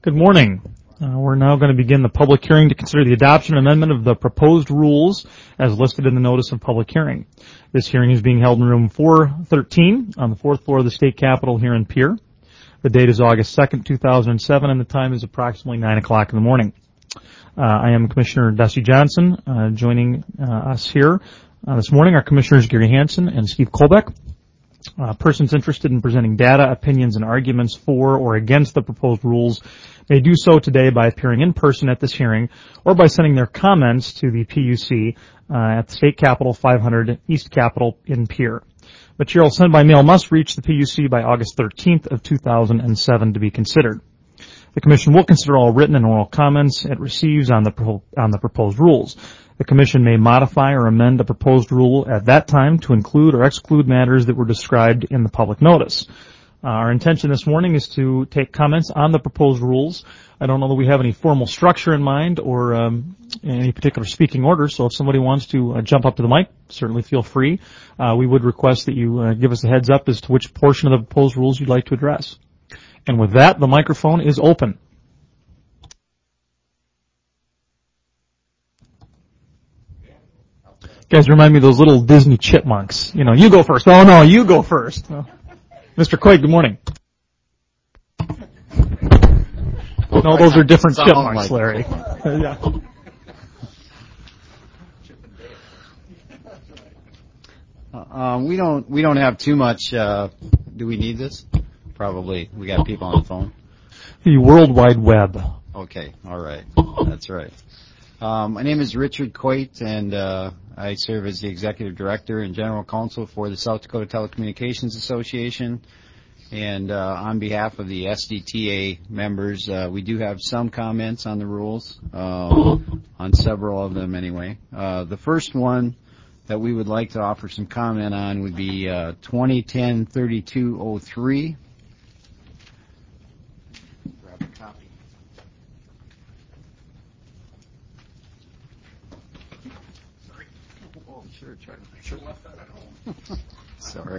Good morning. We're now going to begin the public hearing to consider the adoption and amendment of the proposed rules as listed in the notice of public hearing. This hearing is being held in room 413 on the fourth floor of the state capitol here in Pierre. The date is August 2nd, 2007, and the time is approximately 9 o'clock in the morning. I am Commissioner Dusty Johnson. Joining us here this morning are Commissioners Gary Hansen and Steve Kolbeck. Persons interested in presenting data, opinions, and arguments for or against the proposed rules may do so today by appearing in person at this hearing or by sending their comments to the PUC at the State Capitol 500 East Capitol in Pierre. Material sent by mail must reach the PUC by August 13th of 2007 to be considered. The Commission will consider all written and oral comments it receives on the proposed rules. The Commission may modify or amend the proposed rule at that time to include or exclude matters that were described in the public notice. Our intention this morning is to take comments on the proposed rules. I don't know that we have any formal structure in mind or any particular speaking order, so if somebody wants to jump up to the mic, certainly feel free. We would request that you give us a heads up as to which portion of the proposed rules you'd like to address. And with that, the microphone is open. Guys, remind me of those little Disney chipmunks. You know, you go first. Oh, no, you go first. Oh. Mr. Quaid, good morning. No, those are different chipmunks, Larry. Yeah. We don't have too much. Do we need this? Probably. We got people on the phone. The World Wide Web. Okay. All right. That's right. My name is Richard Coit, and I serve as the Executive Director and General Counsel for the South Dakota Telecommunications Association. And on behalf of the SDTA members, we do have some comments on the rules, on several of them anyway. The first one that we would like to offer some comment on would be 2010-3203. Grab a copy. Sure. Sorry.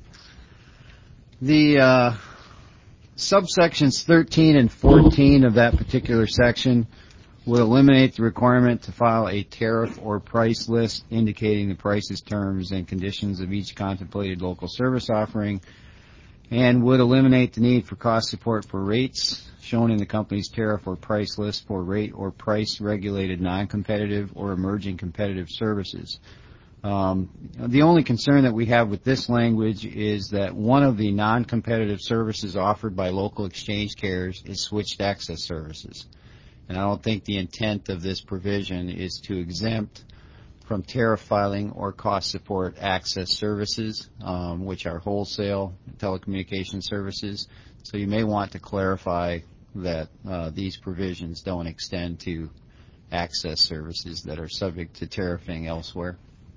The subsections 13 and 14 of that particular section will eliminate the requirement to file a tariff or price list indicating the prices, terms, and conditions of each contemplated local service offering, and would eliminate the need for cost support for rates shown in the company's tariff or price list for rate or price regulated non-competitive or emerging competitive services. The only concern that we have with this language is that one of the non-competitive services offered by local exchange carriers is switched access services. And I don't think the intent of this provision is to exempt from tariff filing or cost support access services, which are wholesale telecommunication services. So you may want to clarify that these provisions don't extend to access services that are subject to tariffing elsewhere.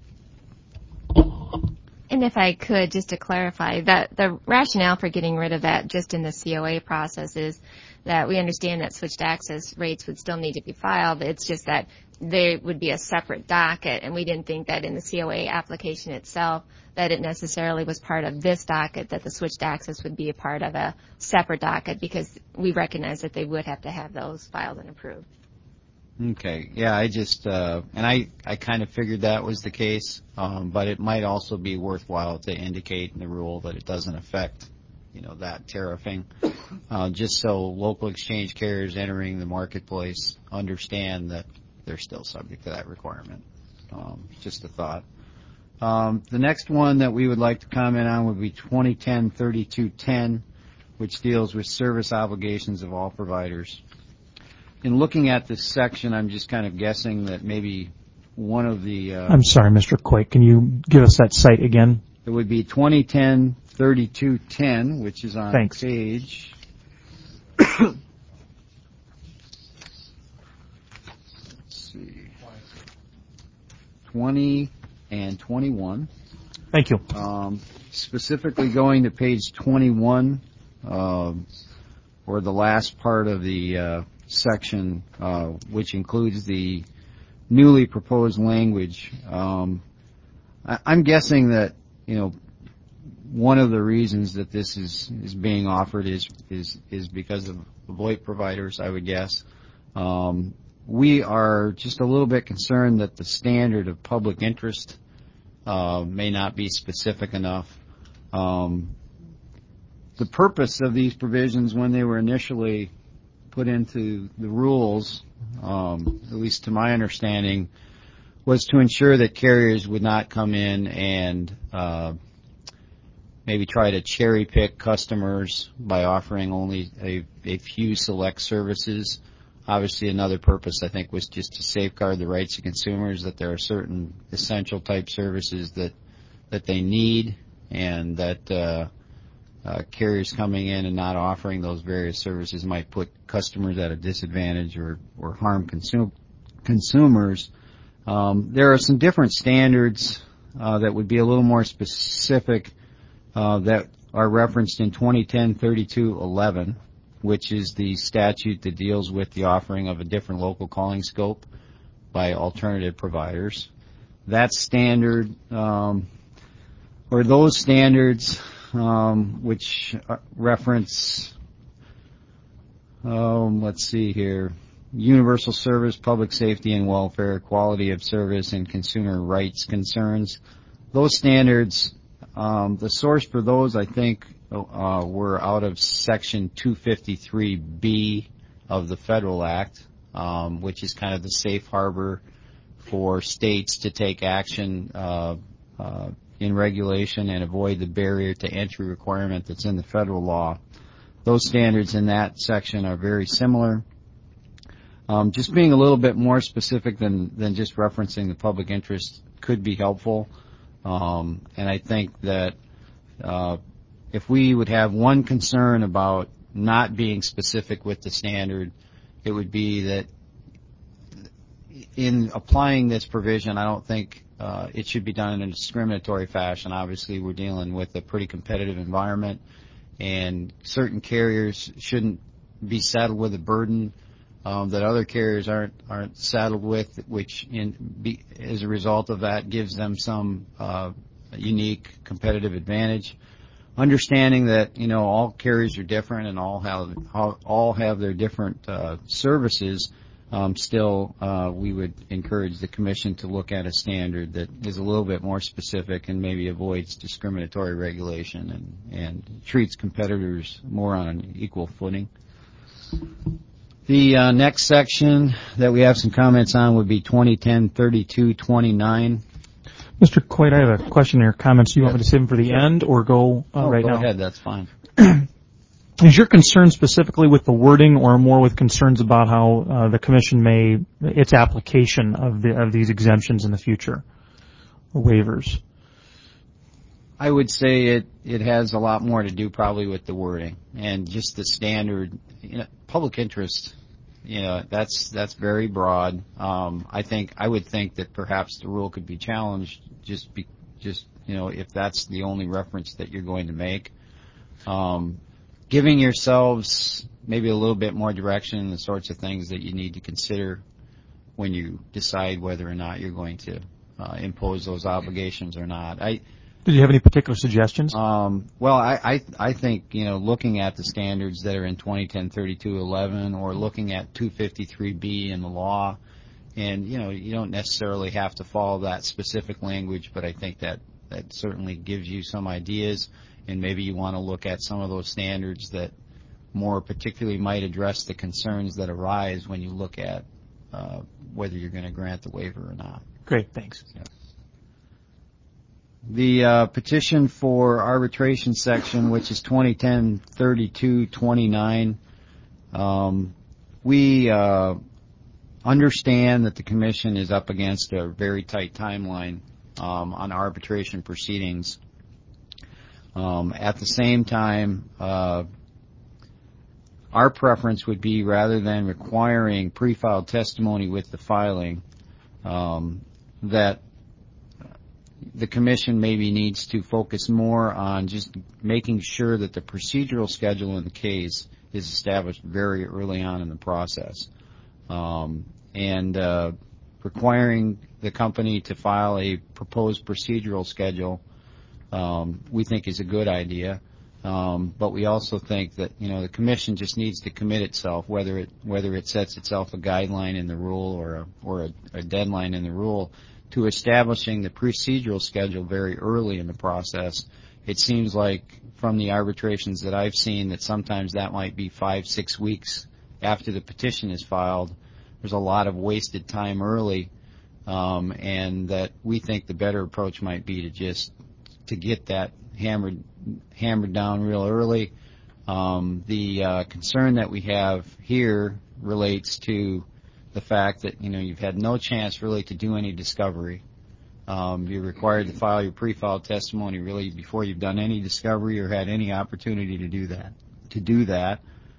And if I could, just to clarify, that the rationale for getting rid of that just in the COA process is that we understand that switched access rates would still need to be filed. It's just that there would be a separate docket, and we didn't think that in the COA application itself that it necessarily was part of this docket, that the switched access would be a part of a separate docket, because we recognize that they would have to have those filed and approved. Okay. Yeah, I just, and I kind of figured that was the case, but it might also be worthwhile to indicate in the rule that it doesn't affect, that tariffing, just so local exchange carriers entering the marketplace understand that they're still subject to that requirement. Just a thought. The next one that we would like to comment on would be 2010-3210, which deals with service obligations of all providers. In looking at this section, I'm just kind of guessing that maybe one of the... I'm sorry, Mr. Quake. Can you give us that site again? It would be 2010-3210, which is on page... Let's see. 20 and 21. Thank you. Specifically going to page 21, or the last part of the... section, which includes the newly proposed language. I'm guessing that, one of the reasons that this is being offered is because of the VoIP providers, I would guess. We are just a little bit concerned that the standard of public interest may not be specific enough. The purpose of these provisions when they were initially put into the rules, at least to my understanding, was to ensure that carriers would not come in and maybe try to cherry pick customers by offering only a few select services. Obviously, another purpose, I think, was just to safeguard the rights of consumers, that there are certain essential type services that they need, and that carriers coming in and not offering those various services might put customers at a disadvantage or harm consumers. There are some different standards that would be a little more specific that are referenced in 2010-3211, which is the statute that deals with the offering of a different local calling scope by alternative providers. That standard, or those standards, which reference, let's see here, universal service, public safety and welfare, quality of service, and consumer rights concerns. Those standards, the source for those, I think, were out of Section 253B of the Federal Act, which is kind of the safe harbor for states to take action in regulation and avoid the barrier to entry requirement that's in the federal law. Those standards in that section are very similar. Just being a little bit more specific than just referencing the public interest could be helpful. And I think that if we would have one concern about not being specific with the standard, it would be that in applying this provision, I don't think it should be done in a discriminatory fashion. Obviously, we're dealing with a pretty competitive environment, and certain carriers shouldn't be saddled with a burden that other carriers aren't saddled with, which as a result of that gives them some unique competitive advantage. Understanding that all carriers are different and all have their different services, still we would encourage the Commission to look at a standard that is a little bit more specific and maybe avoids discriminatory regulation and treats competitors more on an equal footing. The next section that we have some comments on would be 2010-3229. Mr. Coit, I have a question or comments. Do you want me to save them for the end or go right now? Go ahead, that's fine. Is your concern specifically with the wording or more with concerns about how the Commission its application of these exemptions in the future, or waivers? I would say it has a lot more to do probably with the wording and just the standard. Public interest, that's very broad. I would think that perhaps the rule could be challenged just if that's the only reference that you're going to make. Giving yourselves maybe a little bit more direction in the sorts of things that you need to consider when you decide whether or not you're going to impose those obligations or not. Did you have any particular suggestions? Well, I think, looking at the standards that are in 2010-3211 or looking at 253B in the law, and, you don't necessarily have to follow that specific language, but I think that certainly gives you some ideas, and maybe you want to look at some of those standards that more particularly might address the concerns that arise when you look at whether you're going to grant the waiver or not. Great, thanks. Yeah. The petition for arbitration section, which is 2010-3229, we understand that the Commission is up against a very tight timeline on arbitration proceedings. At the same time, our preference would be, rather than requiring pre-filed testimony with the filing, that the Commission maybe needs to focus more on just making sure that the procedural schedule in the case is established very early on in the process, and requiring the company to file a proposed procedural schedule we think is a good idea. But we also think that, the commission just needs to commit itself, whether it sets itself a guideline in the rule or a deadline in the rule, to establishing the procedural schedule very early in the process. It seems like from the arbitrations that I've seen that sometimes that might be 5-6 weeks after the petition is filed. There's a lot of wasted time early, and that we think the better approach might be to get that hammered down real early. The concern that we have here relates to the fact that you've had no chance really to do any discovery. You're required to file your pre-filed testimony really before you've done any discovery or had any opportunity to do that.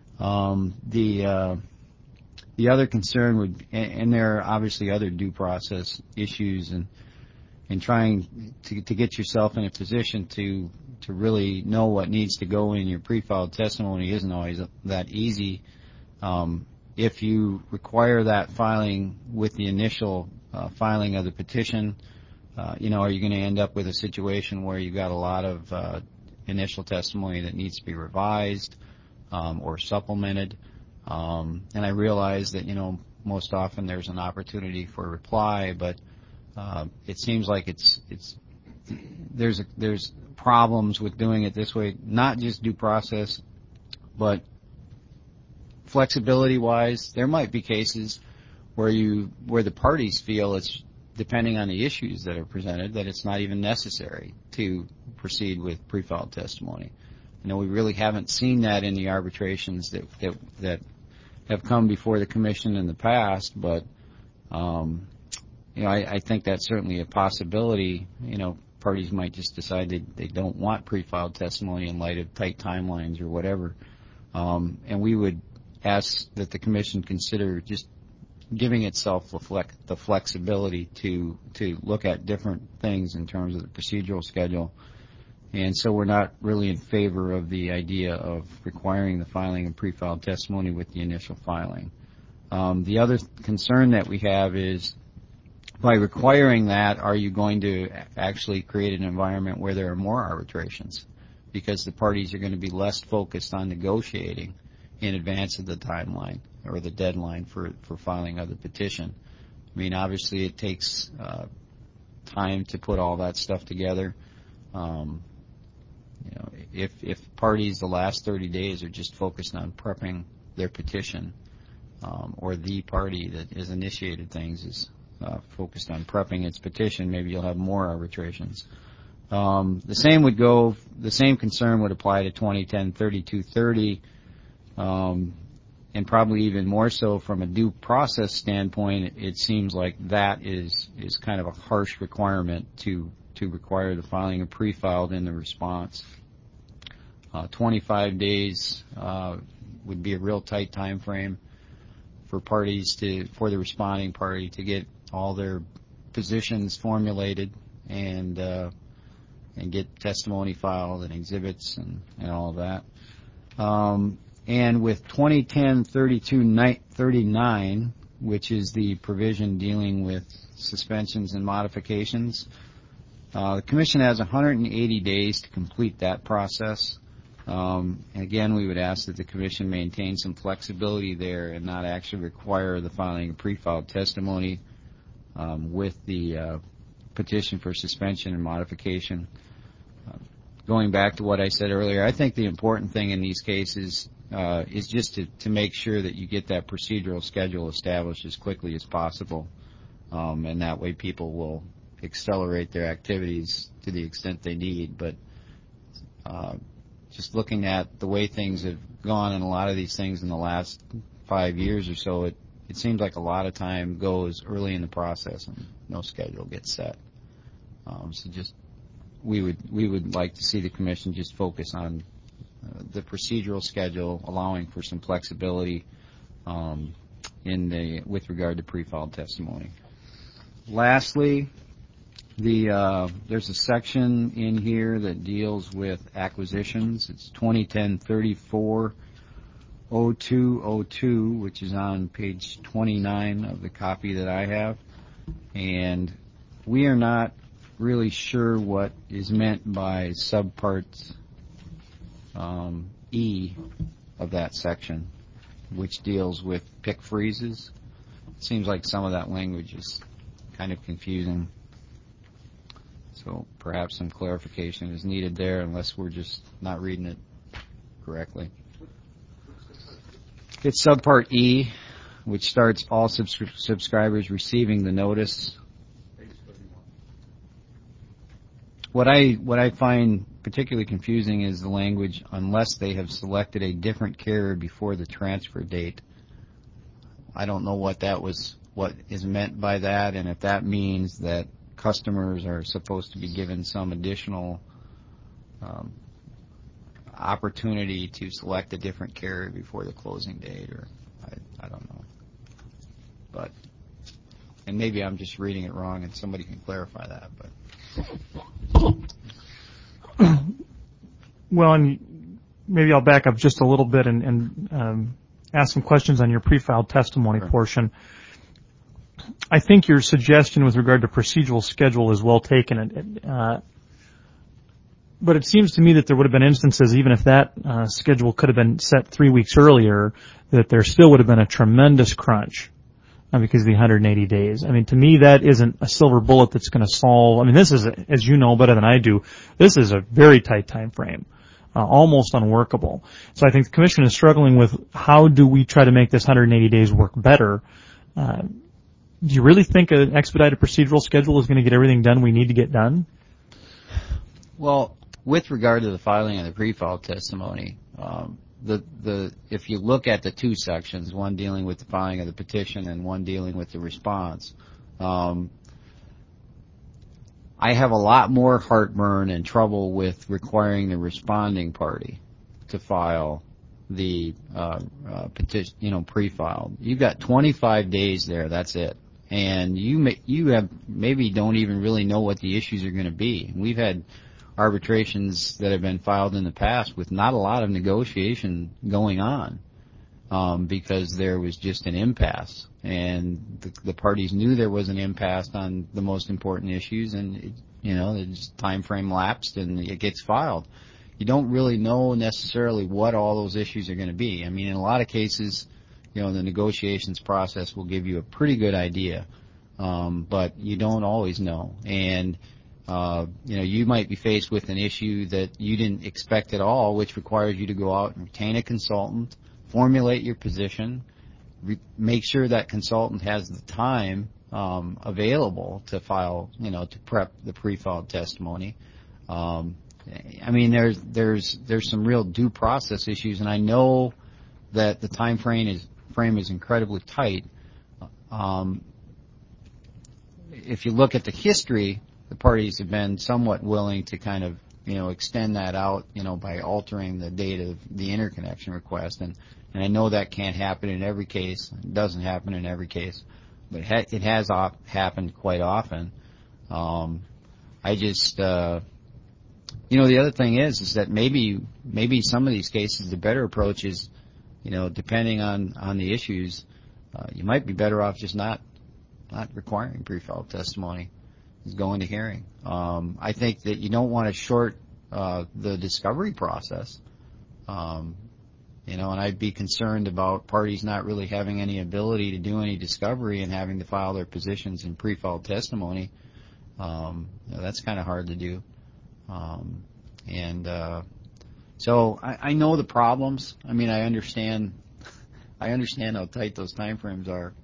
The other concern would, and there are obviously other due process issues, and trying to get yourself in a position to really know what needs to go in your pre-filed testimony isn't always that easy. If you require that filing with the initial filing of the petition, are you going to end up with a situation where you've got a lot of initial testimony that needs to be revised or supplemented? And I realize that, most often there's an opportunity for a reply, but it seems like there's problems with doing it this way, not just due process, but flexibility-wise. There might be cases where the parties feel it's, depending on the issues that are presented, that it's not even necessary to proceed with pre-filed testimony. We really haven't seen that in the arbitrations that have come before the commission in the past, but I think that's certainly a possibility. Parties might just decide they don't want pre-filed testimony in light of tight timelines or whatever. And we would ask that the commission consider just giving itself the flexibility to look at different things in terms of the procedural schedule. And so we're not really in favor of the idea of requiring the filing of pre-filed testimony with the initial filing. The other concern that we have is, by requiring that, are you going to actually create an environment where there are more arbitrations? Because the parties are going to be less focused on negotiating in advance of the timeline or the deadline for filing of the petition. Obviously it takes time to put all that stuff together. If parties the last 30 days are just focused on prepping their petition, or the party that has initiated things is focused on prepping its petition, maybe you'll have more arbitrations. The same concern would apply to 2010-3230, and probably even more so from a due process standpoint. It seems like that is kind of a harsh requirement to require the filing of pre-filed in the response. 25 days would be a real tight time frame for the responding party to get all their positions formulated and get testimony filed and exhibits and all of that. And with 2010-3239, which is the provision dealing with suspensions and modifications, the commission has 180 days to complete that process. Again, we would ask that the commission maintain some flexibility there and not actually require the filing of pre-filed testimony with the petition for suspension and modification. Going back to what I said earlier, I think the important thing in these cases is just to make sure that you get that procedural schedule established as quickly as possible, and that way people will accelerate their activities to the extent they need. But just looking at the way things have gone in a lot of these things in the last 5 years or so, it seems like a lot of time goes early in the process and no schedule gets set. So just we would like to see the commission just focus on the procedural schedule, allowing for some flexibility with regard to pre-filed testimony. Lastly, there's a section in here that deals with acquisitions. It's 2010-34-0202, which is on page 29 of the copy that I have. And we are not really sure what is meant by subpart E of that section, which deals with pick freezes. It seems like some of that language is kind of confusing. So perhaps some clarification is needed there, unless we're just not reading it correctly. It's subpart E, which starts all subscribers receiving the notice. What I find particularly confusing is the language, unless they have selected a different carrier before the transfer date. I don't know what is meant by that, and if that means that customers are supposed to be given some additional opportunity to select a different carrier before the closing date, or I don't know. And maybe I'm just reading it wrong, and somebody can clarify that. Well, and maybe I'll back up just a little bit and ask some questions on your pre-filed testimony portion. I think your suggestion with regard to procedural schedule is well taken. But it seems to me that there would have been instances, even if that schedule could have been set 3 weeks earlier, that there still would have been a tremendous crunch because of the 180 days. I mean, to me, that isn't a silver bullet that's going to solve. I mean, this is, as you know better than I do, this is a very tight time frame, almost unworkable. So I think the Commission is struggling with how do we try to make this 180 days work better. Do you really think an expedited procedural schedule is going to get everything done we need to get done? Well, with regard to the filing of the pre-filed testimony, if you look at the two sections, one dealing with the filing of the petition and one dealing with the response, I have a lot more heartburn and trouble with requiring the responding party to file the petition, pre-filed. You've got 25 days there. That's it. And you have maybe don't even really know what the issues are going to be. We've had arbitrations that have been filed in the past with not a lot of negotiation going on because there was just an impasse, and the parties knew there was an impasse on the most important issues, and the time frame lapsed and it gets filed. You don't really know necessarily what all those issues are going to be. I mean, in a lot of cases, the negotiations process will give you a pretty good idea, but you don't always know. And you might be faced with an issue that you didn't expect at all, which requires you to go out and retain a consultant, formulate your position, make sure that consultant has the time available to file, to prep the pre-filed testimony. I mean, there's some real due process issues, and I know that the time frame is incredibly tight. If you look at the history, the parties have been somewhat willing to kind of, extend that out, by altering the date of the interconnection request. And I know that can't happen in every case. It doesn't happen in every case. But it has happened quite often. I just, the other thing is that maybe some of these cases, the better approach is, depending on the issues, you might be better off just not requiring pre-filed testimony. Is going to hearing. I think that you don't want to short the discovery process. And I'd be concerned about parties not really having any ability to do any discovery and having to file their positions in pre-filed testimony. That's kind of hard to do. So I know the problems. I mean, I understand how tight those time frames are.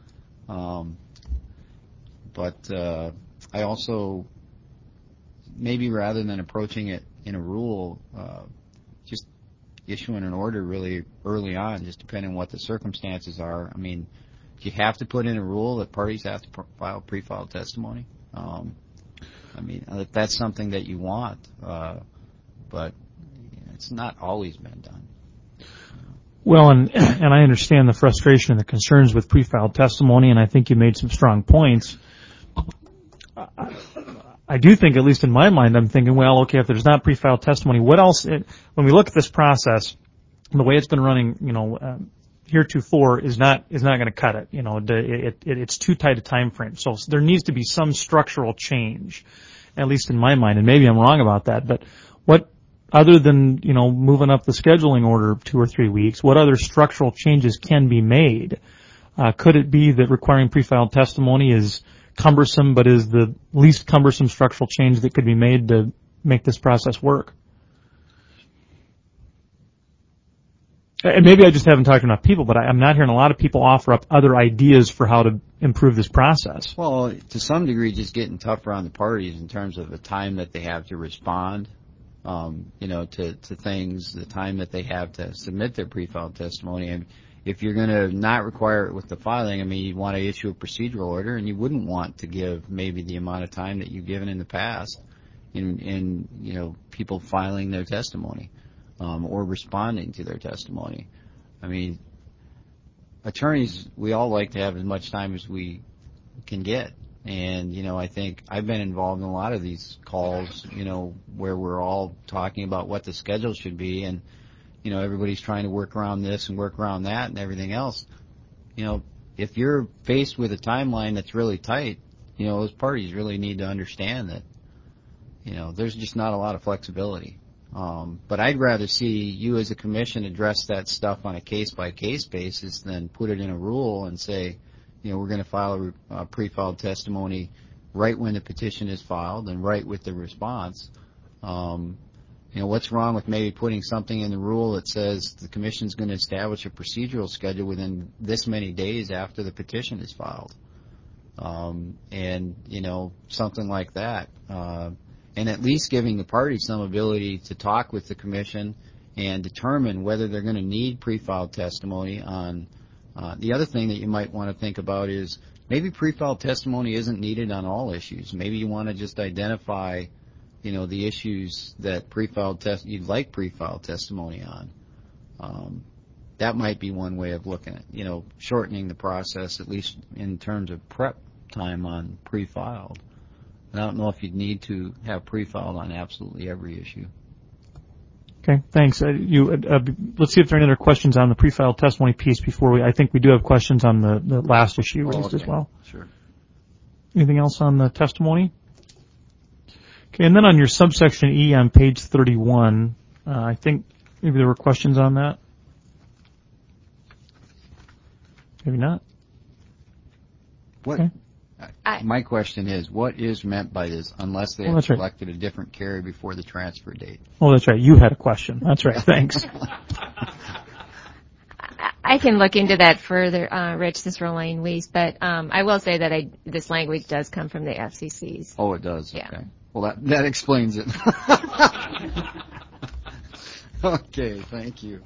But I also, maybe rather than approaching it in a rule, just issuing an order really early on, just depending on what the circumstances are. I mean, do you have to put in a rule that parties have to file pre-filed testimony? I mean, that's something that you want, but it's not always been done. Well, and I understand the frustration and the concerns with pre-filed testimony, and I think you made some strong points. I do think, at least in my mind, I'm thinking, well, okay, if there's not pre-filed testimony, what else? When we look at this process, the way it's been running, heretofore is not going to cut it. It's too tight a time frame. So there needs to be some structural change. at least in my mind, and maybe I'm wrong about that, but what, other than, moving up the scheduling order 2 or 3 weeks, what other structural changes can be made? Could it be that requiring pre-filed testimony is cumbersome, but is the least cumbersome structural change that could be made to make this process work? And maybe I just haven't talked to enough people, but I'm not hearing a lot of people offer up other ideas for how to improve this process. Well, to some degree, just getting tougher on the parties in terms of the time that they have to respond, to things, the time that they have to submit their pre-filed testimony. And if you're going to not require it with the filing, you'd want to issue a procedural order, and you wouldn't want to give maybe the amount of time that you've given in the past in people filing their testimony. Or responding to their testimony. Attorneys, we all like to have as much time as we can get. And, I think I've been involved in a lot of these calls, where we're all talking about what the schedule should be, and, everybody's trying to work around this and work around that and everything else. If you're faced with a timeline that's really tight, those parties really need to understand that, there's just not a lot of flexibility. But I'd rather see you as a commission address that stuff on a case-by-case basis than put it in a rule and say, we're going to file a pre-filed testimony right when the petition is filed and right with the response. What's wrong with maybe putting something in the rule that says the commission's going to establish a procedural schedule within this many days after the petition is filed? Something like that. And at least giving the parties some ability to talk with the commission and determine whether they're going to need pre-filed testimony on. The other thing that you might want to think about is maybe pre-filed testimony isn't needed on all issues. Maybe you want to just identify, the issues that you'd like pre-filed testimony on. That might be one way of looking at, shortening the process, at least in terms of prep time on pre-filed. I don't know if you'd need to have pre-filed on absolutely every issue. Okay, thanks. Let's see if there are any other questions on the pre-filed testimony piece before I think we do have questions on the last issue raised as well. Sure. Anything else on the testimony? Okay, and then on your subsection E on page 31, I think maybe there were questions on that. Maybe not. What? Okay. My question is, what is meant by this, unless they have selected a different carrier before the transfer date? Oh, that's right. You had a question. That's right. Thanks. I can look into that further, Rich, this Roland Weiss, but I will say that this language does come from the FCC's. Oh, it does? Yeah. Okay. Well, that explains it. Okay, thank you.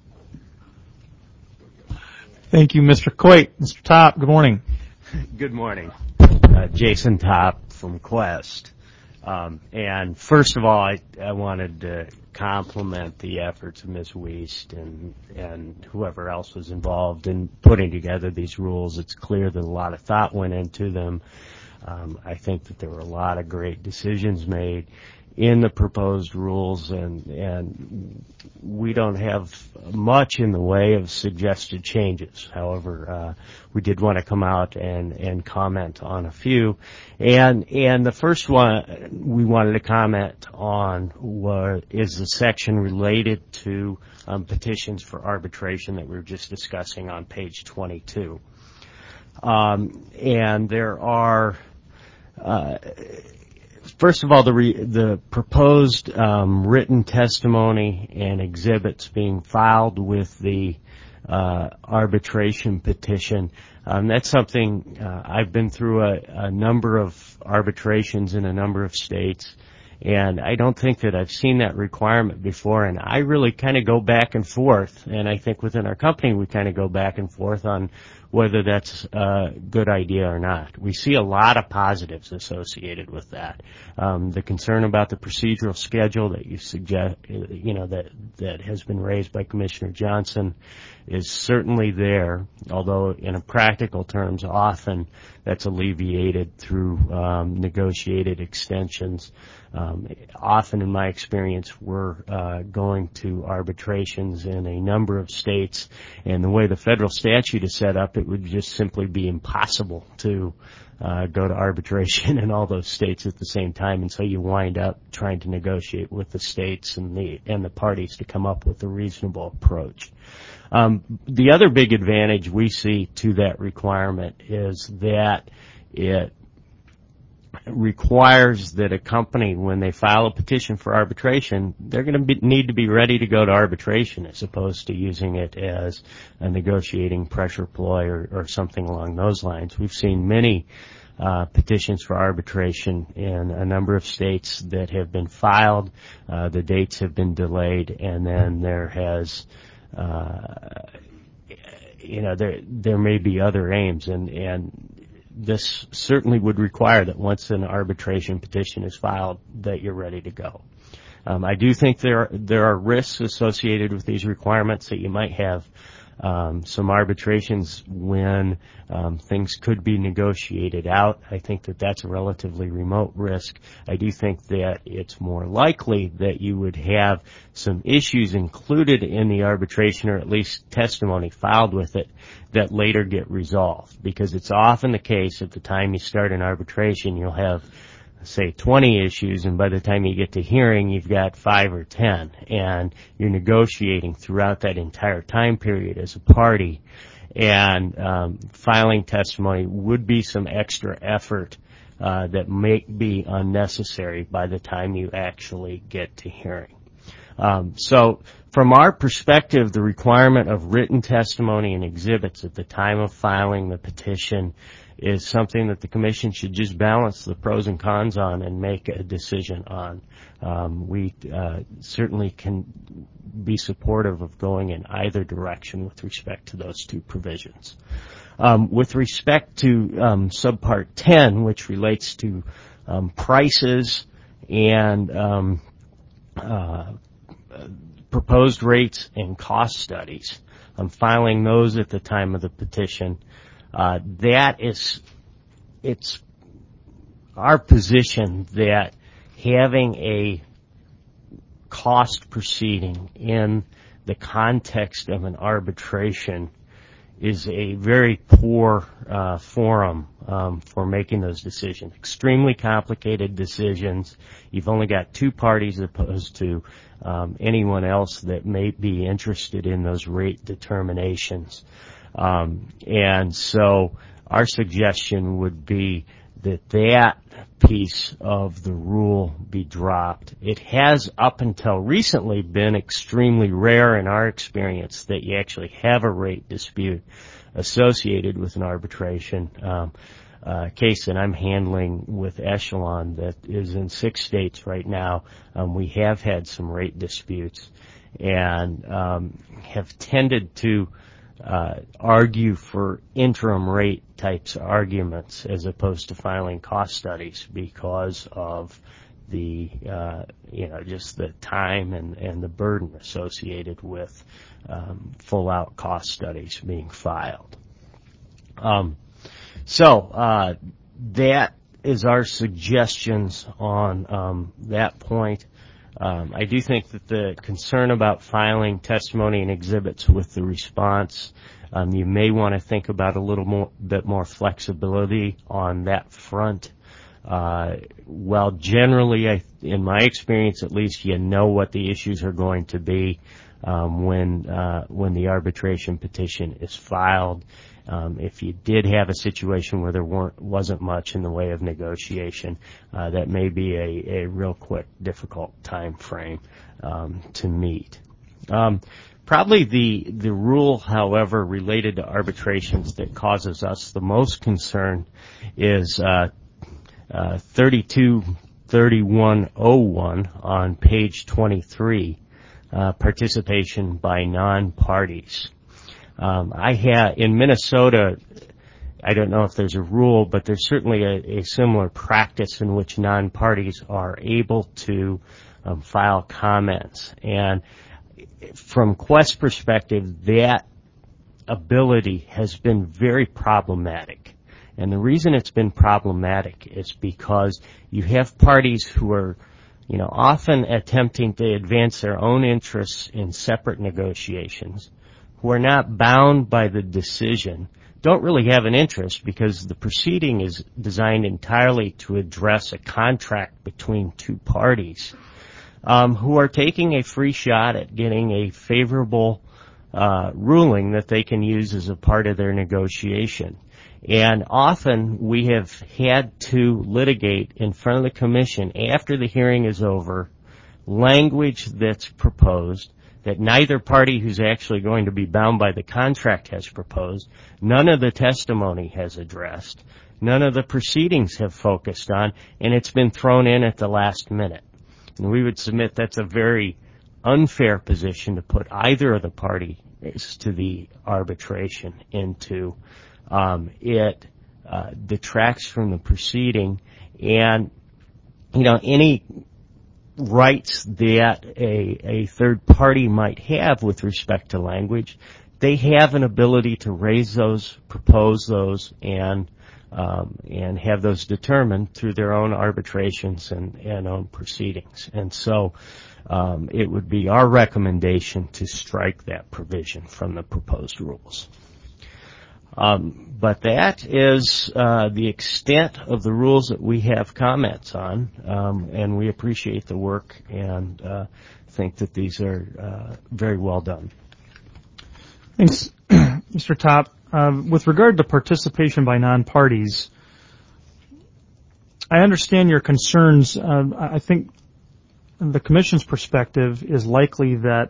Thank you, Mr. Coit. Mr. Top, good morning. Good morning. Jason Top from Quest. And first of all, I wanted to compliment the efforts of Ms. Wiest and whoever else was involved in putting together these rules. It's clear that a lot of thought went into them. I think that there were a lot of great decisions made in the proposed rules, and we don't have much in the way of suggested changes. However, we did want to come out and comment on a few. And the first one we wanted to comment on is the section related to petitions for arbitration that we were just discussing on page 22. And there are first of all, the proposed written testimony and exhibits being filed with the arbitration petition. That's something I've been through a number of arbitrations in a number of states, and I don't think that I've seen that requirement before, and I really kind of go back and forth, and I think within our company we kind of go back and forth on whether that's a good idea or not. We see a lot of positives associated with that. The concern about the procedural schedule that you suggest, that has been raised by Commissioner Johnson is certainly there, although in practical terms often that's alleviated through negotiated extensions. Often in my experience, we're going to arbitrations in a number of states, and the way the federal statute is set up, it would just simply be impossible to go to arbitration in all those states at the same time, and so you wind up trying to negotiate with the states and the parties to come up with a reasonable approach. The other big advantage we see to that requirement is that it requires that a company, when they file a petition for arbitration, they're going to need to be ready to go to arbitration as opposed to using it as a negotiating pressure ploy or something along those lines. We've seen many petitions for arbitration in a number of states that have been filed. The dates have been delayed, and then there has there may be other aims, and this certainly would require that once an arbitration petition is filed, that you're ready to go. I do think there are risks associated with these requirements, that you might have some arbitrations when things could be negotiated out. I think that that's a relatively remote risk. I do think that it's more likely that you would have some issues included in the arbitration, or at least testimony filed with it, that later get resolved, because it's often the case at the time you start an arbitration, you'll have, say, 20 issues, and by the time you get to hearing, you've got 5 or 10, and you're negotiating throughout that entire time period as a party, and filing testimony would be some extra effort that may be unnecessary by the time you actually get to hearing. So from our perspective, the requirement of written testimony and exhibits at the time of filing the petition is something that the Commission should just balance the pros and cons on and make a decision on. We certainly can be supportive of going in either direction with respect to those two provisions. With respect to subpart 10, which relates to prices and proposed rates and cost studies, filing those at the time of the petition, it's our position that having a cost proceeding in the context of an arbitration is a very poor forum for making those decisions. Extremely complicated decisions. You've only got two parties as opposed to anyone else that may be interested in those rate determinations. And so our suggestion would be that piece of the rule be dropped. It has up until recently been extremely rare in our experience that you actually have a rate dispute associated with an arbitration. Case that I'm handling with Echelon that is in 6 states right now, we have had some rate disputes and have tended to argue for interim rate types arguments as opposed to filing cost studies because of the just the time and the burden associated with full out cost studies being filed. So that is our suggestions on that point. I do think that the concern about filing testimony and exhibits with the response, you may want to think about a little bit more flexibility on that front. While generally, in my experience at least, you know what the issues are going to be when the arbitration petition is filed. If you did have a situation where there wasn't much in the way of negotiation, that may be a real quick, difficult time frame to meet. Probably the rule, however, related to arbitrations that causes us the most concern is 323101 on page 23, participation by non-parties. In Minnesota, I don't know if there's a rule, but there's certainly a similar practice in which non-parties are able to file comments. And from Quest's perspective, that ability has been very problematic. And the reason it's been problematic is because you have parties who are often attempting to advance their own interests in separate negotiations, who are not bound by the decision, don't really have an interest because the proceeding is designed entirely to address a contract between two parties, who are taking a free shot at getting a favorable ruling that they can use as a part of their negotiation. And often we have had to litigate in front of the commission after the hearing is over language that's proposed that neither party who's actually going to be bound by the contract has proposed, none of the testimony has addressed, none of the proceedings have focused on, and it's been thrown in at the last minute. And we would submit that's a very unfair position to put either of the parties to the arbitration into. It detracts from the proceeding, and any rights that a third party might have with respect to language, they have an ability to raise those, propose those, and have those determined through their own arbitrations and own proceedings. And so it would be our recommendation to strike that provision from the proposed rules. But that is the extent of the rules that we have comments on, and we appreciate the work and think that these are very well done. Thanks, Mr. Top. With regard to participation by non-parties, I understand your concerns. I think the Commission's perspective is likely that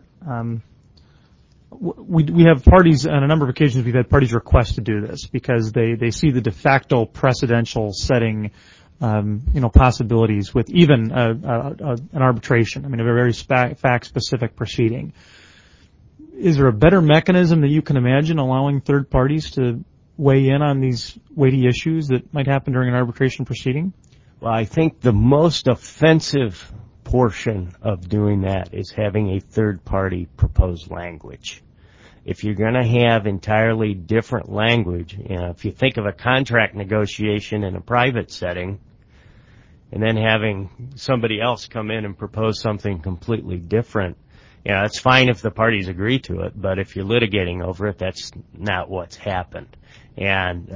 we have parties, on a number of occasions we've had parties request to do this because they see the de facto precedential setting, possibilities with even an arbitration. I mean, a very fact-specific proceeding. Is there a better mechanism that you can imagine allowing third parties to weigh in on these weighty issues that might happen during an arbitration proceeding? Well, I think the most offensive portion of doing that is having a third party propose language. If you're going to have entirely different language, if you think of a contract negotiation in a private setting and then having somebody else come in and propose something completely different, it's fine if the parties agree to it, but if you're litigating over it, that's not what's happened. And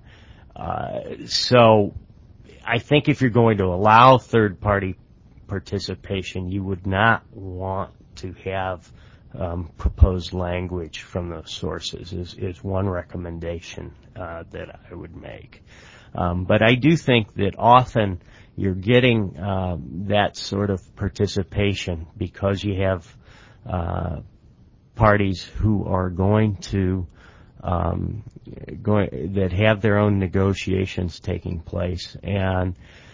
so I think if you're going to allow third party participation, you would not want to have proposed language from those sources is one recommendation that I would make. But I do think that often you're getting that sort of participation because you have parties who are going to that have their own negotiations taking place, and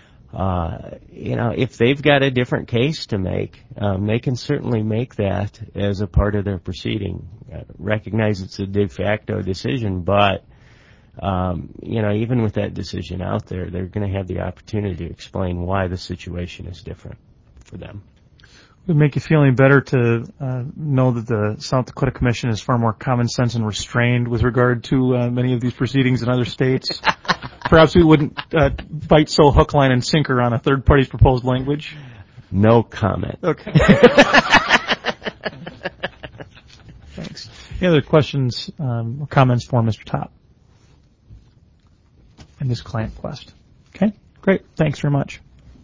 if they've got a different case to make, they can certainly make that as a part of their proceeding. Recognize it's a de facto decision, but even with that decision out there, they're going to have the opportunity to explain why the situation is different for them. Would it make you feel any better to know that the South Dakota Commission is far more common sense and restrained with regard to many of these proceedings in other states? Perhaps we wouldn't fight so hook, line, and sinker on a third party's proposed language? No comment. Okay. Thanks. Any other questions or comments for Mr. Top and his client quest? Okay, great. Thanks very much.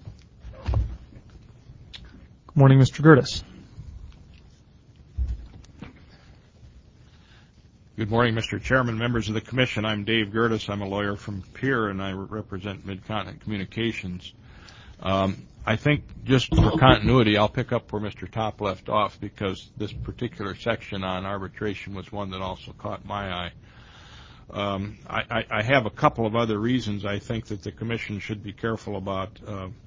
Good morning, Mr. Gertis. Good morning, Mr. Chairman, members of the Commission. I'm Dave Gertis. I'm a lawyer from Pierre, and I represent Mid-Continent Communications. I think just for continuity, I'll pick up where Mr. Top left off because this particular section on arbitration was one that also caught my eye. I have a couple of other reasons I think that the Commission should be careful about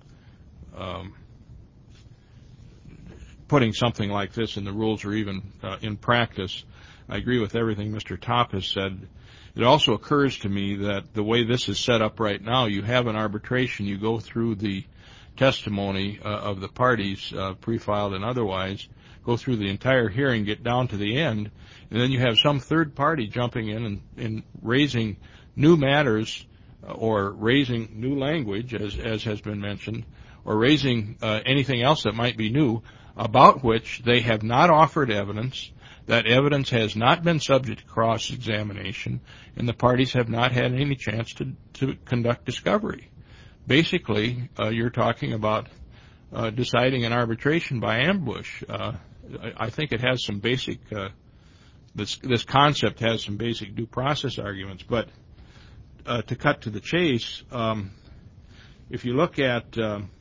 putting something like this in the rules or even in practice. I agree with everything Mr. Top has said. It also occurs to me that the way this is set up right now, you have an arbitration, you go through the testimony of the parties, pre-filed and otherwise, go through the entire hearing, get down to the end, and then you have some third party jumping in and raising new matters or raising new language, as has been mentioned, or raising anything else that might be new about which they have not offered evidence. That evidence has not been subject to cross-examination, and the parties have not had any chance to conduct discovery. Basically, you're talking about deciding an arbitration by ambush. I think it has some basic, this concept has some basic due process arguments, but to cut to the chase, if you look at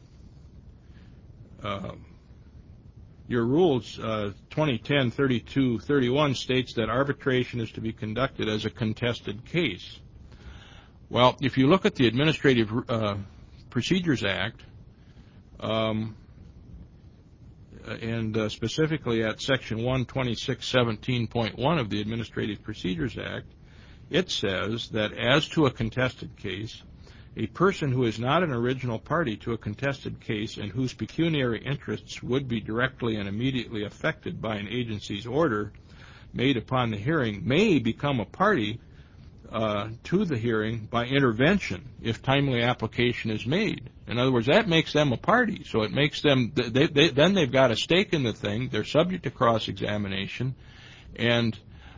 your rules, 2010-32-31 states that arbitration is to be conducted as a contested case. Well, if you look at the Administrative Procedures Act, and specifically at Section 126.17.1 of the Administrative Procedures Act, it says that as to a contested case, a person who is not an original party to a contested case and whose pecuniary interests would be directly and immediately affected by an agency's order made upon the hearing may become a party to the hearing by intervention if timely application is made. In other words, that makes them a party. So it makes them, then they've got a stake in the thing. They're subject to cross-examination, and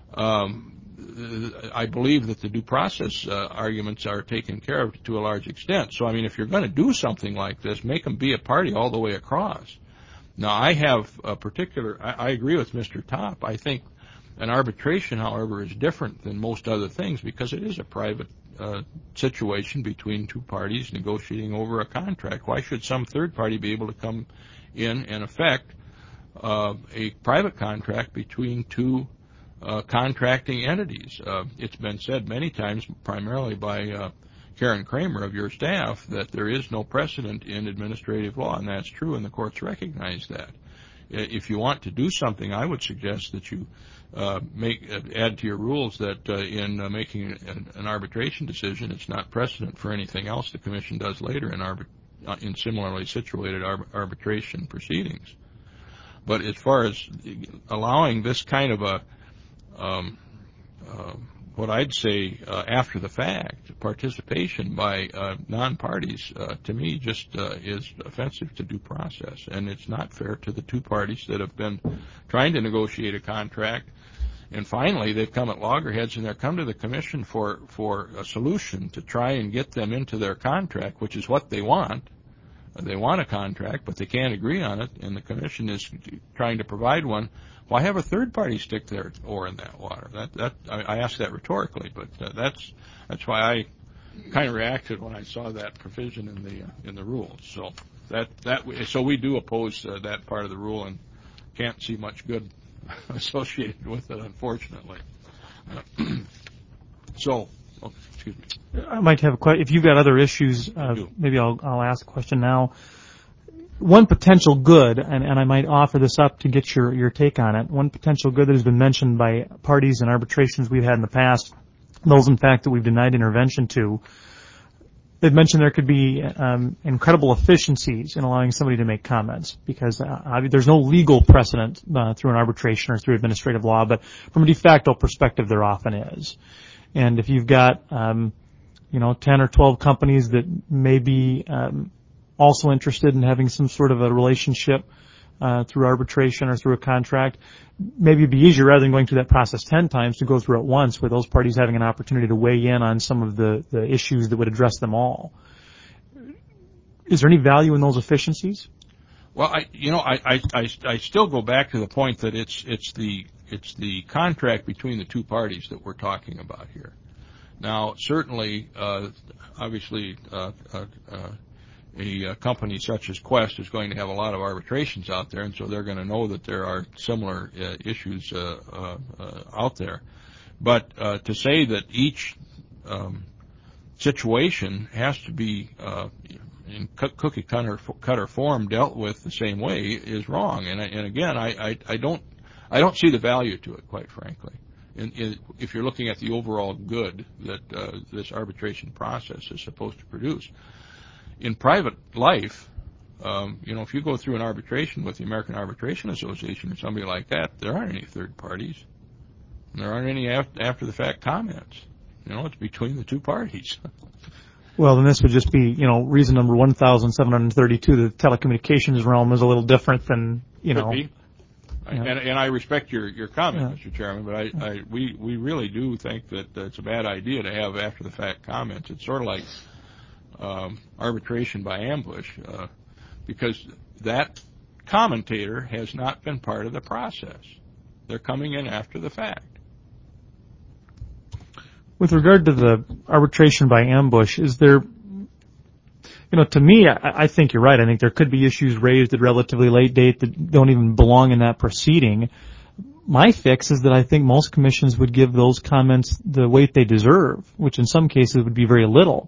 I believe that the due process arguments are taken care of to a large extent. So, I mean, if you're going to do something like this, make them be a party all the way across. Now, I have a particular, I agree with Mr. Topp. I think an arbitration, however, is different than most other things because it is a private situation between two parties negotiating over a contract. Why should some third party be able to come in and affect a private contract between two contracting entities? It's been said many times, primarily by Karen Kramer of your staff, that there is no precedent in administrative law, and that's true, and the courts recognize that. If you want to do something, I would suggest that you add to your rules that in making an arbitration decision, it's not precedent for anything else the Commission does later in similarly situated arbitration proceedings. But as far as allowing this kind of a what I'd say after the fact participation by non-parties, to me, just is offensive to due process, and it's not fair to the two parties that have been trying to negotiate a contract. And finally, they've come at loggerheads, and they've come to the Commission for a solution to try and get them into their contract, which is what they want. They want a contract, but they can't agree on it, and the Commission is trying to provide one. Why have a third party stick their oar in that water? I ask that rhetorically, but that's why I kind of reacted when I saw that provision in the rules. So so we do oppose that part of the rule and can't see much good associated with it, unfortunately. Excuse me. I might have a question. If you've got other issues, maybe I'll ask a question now. One potential good, and I might offer this up to get your take on it, one potential good that has been mentioned by parties in arbitrations we've had in the past, those in fact that we've denied intervention to, they've mentioned there could be incredible efficiencies in allowing somebody to make comments because there's no legal precedent through an arbitration or through administrative law, but from a de facto perspective there often is. And if you've got 10 or 12 companies that may be also interested in having some sort of a relationship through arbitration or through a contract, maybe it'd be easier rather than going through that process 10 times to go through it once with those parties having an opportunity to weigh in on some of the issues that would address them all. Is there any value in those efficiencies? Well, I still go back to the point that it's the contract between the two parties that we're talking about here. Now, certainly, obviously, a company such as Quest is going to have a lot of arbitrations out there, and so they're going to know that there are similar issues out there. But to say that each situation has to be in cookie cutter form dealt with the same way is wrong. And again, I don't see the value to it, quite frankly. If you're looking at the overall good that this arbitration process is supposed to produce. In private life, if you go through an arbitration with the American Arbitration Association or somebody like that, there aren't any third parties. There aren't any after-the-fact comments. It's between the two parties. Well, then this would just be, reason number 1,732. The telecommunications realm is a little different than, Could be. Yeah. And I respect your comment, Mr. Chairman, but we really do think that it's a bad idea to have after the fact comments. It's sort of like arbitration by ambush, because that commentator has not been part of the process. They're coming in after the fact. With regard to the arbitration by ambush, is there, to me, I think you're right. I think there could be issues raised at relatively late date that don't even belong in that proceeding. My fix is that I think most commissions would give those comments the weight they deserve, which in some cases would be very little.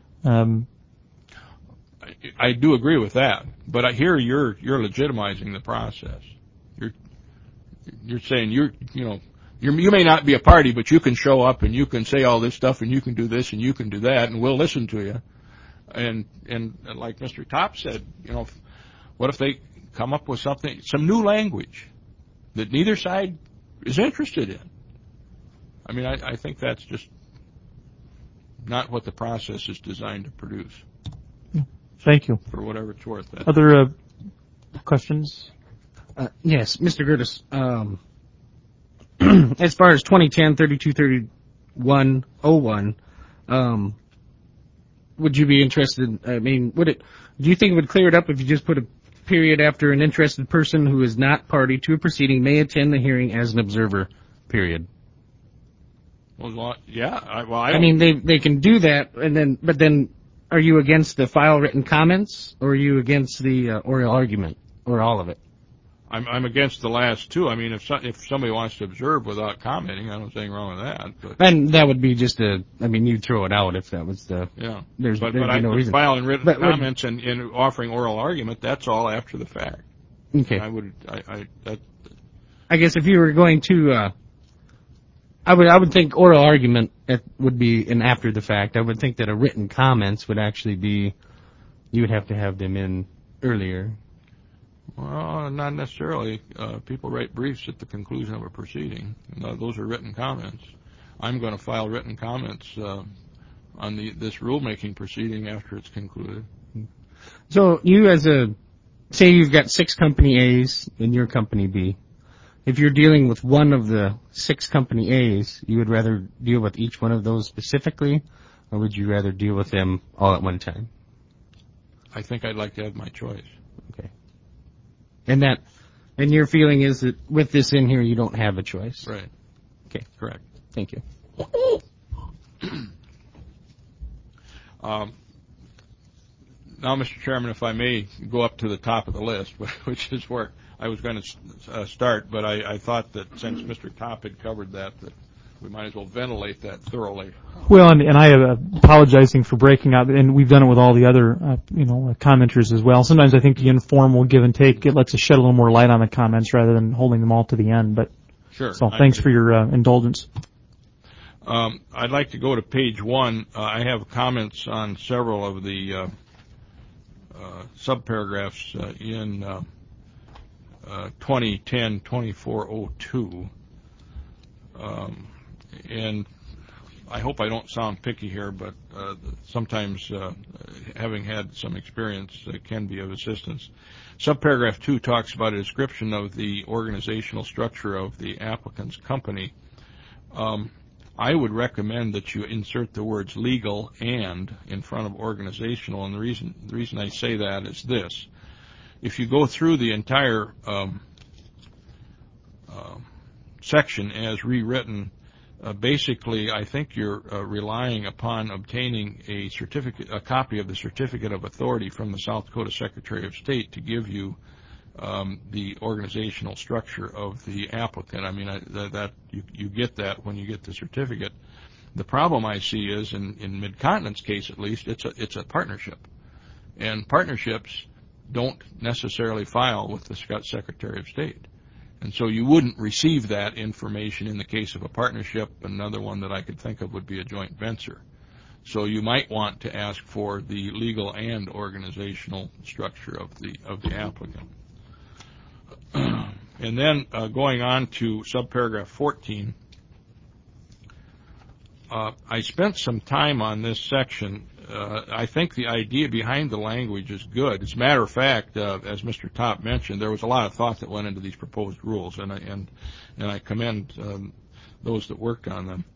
I do agree with that, but I hear you're legitimizing the process. You're saying you may not be a party, but you can show up and you can say all this stuff and you can do this and you can do that and we'll listen to you. And like Mr. Top said, what if they come up with some new language that neither side is interested in? I mean, I think that's just not what the process is designed to produce. Thank you. For whatever it's worth. Other questions? Yes, Mr. Gertis. As far as 2010-3231-01, would you be interested? I mean, do you think it would clear it up if you just put a period after an interested person who is not party to a proceeding may attend the hearing as an observer? Period. Well, yeah. I mean, they can do that, but then, are you against the file written comments, or are you against the oral argument, or all of it? I'm against the last two. I mean, if somebody wants to observe without commenting, I don't see anything wrong with that. But. And that would be just you'd throw it out if that was the. Yeah. There's no reason. Filing written comments and offering oral argument, that's all after the fact. Okay. I guess if you were going to, I would think oral argument would be an after the fact. I would think that a written comments would actually be, you would have to have them in earlier. Well, not necessarily. People write briefs at the conclusion of a proceeding. Those are written comments. I'm going to file written comments on this rulemaking proceeding after it's concluded. So you say you've got 6 company A's and your company B. If you're dealing with one of the 6 company A's, you would rather deal with each one of those specifically, or would you rather deal with them all at one time? I think I'd like to have my choice. Okay. And your feeling is that with this in here, you don't have a choice? Right. Okay. Correct. Thank you. Now, Mr. Chairman, if I may go up to the top of the list, which is where I was going to start, but I thought that since Mr. Top had covered that we might as well ventilate that thoroughly. Well, and I am apologizing for breaking out, and we've done it with all the other, commenters as well. Sometimes I think the informal give and take, it lets us shed a little more light on the comments rather than holding them all to the end. But sure. So thanks for your indulgence. I'd like to go to page 1. I have comments on several of the subparagraphs in 2010-2402. And I hope I don't sound picky here, but sometimes having had some experience can be of assistance. Subparagraph 2 talks about a description of the organizational structure of the applicant's company. I would recommend that you insert the words legal and in front of organizational, and the reason I say that is this. If you go through the entire section as rewritten, basically I think you're relying upon obtaining a copy of the Certificate of Authority from the South Dakota Secretary of State to give you the organizational structure of the applicant. I mean, that you get that when you get the certificate. The problem I see is, in Mid-Continent's case at least, it's a partnership. And partnerships don't necessarily file with the Secretary of State. And so you wouldn't receive that information in the case of a partnership. Another one that I could think of would be a joint venture. So you might want to ask for the legal and organizational structure of the applicant. And then going on to subparagraph 14, I spent some time on this section I think the idea behind the language is good. As a matter of fact, as Mr. Top mentioned, there was a lot of thought that went into these proposed rules, and I commend those that worked on them.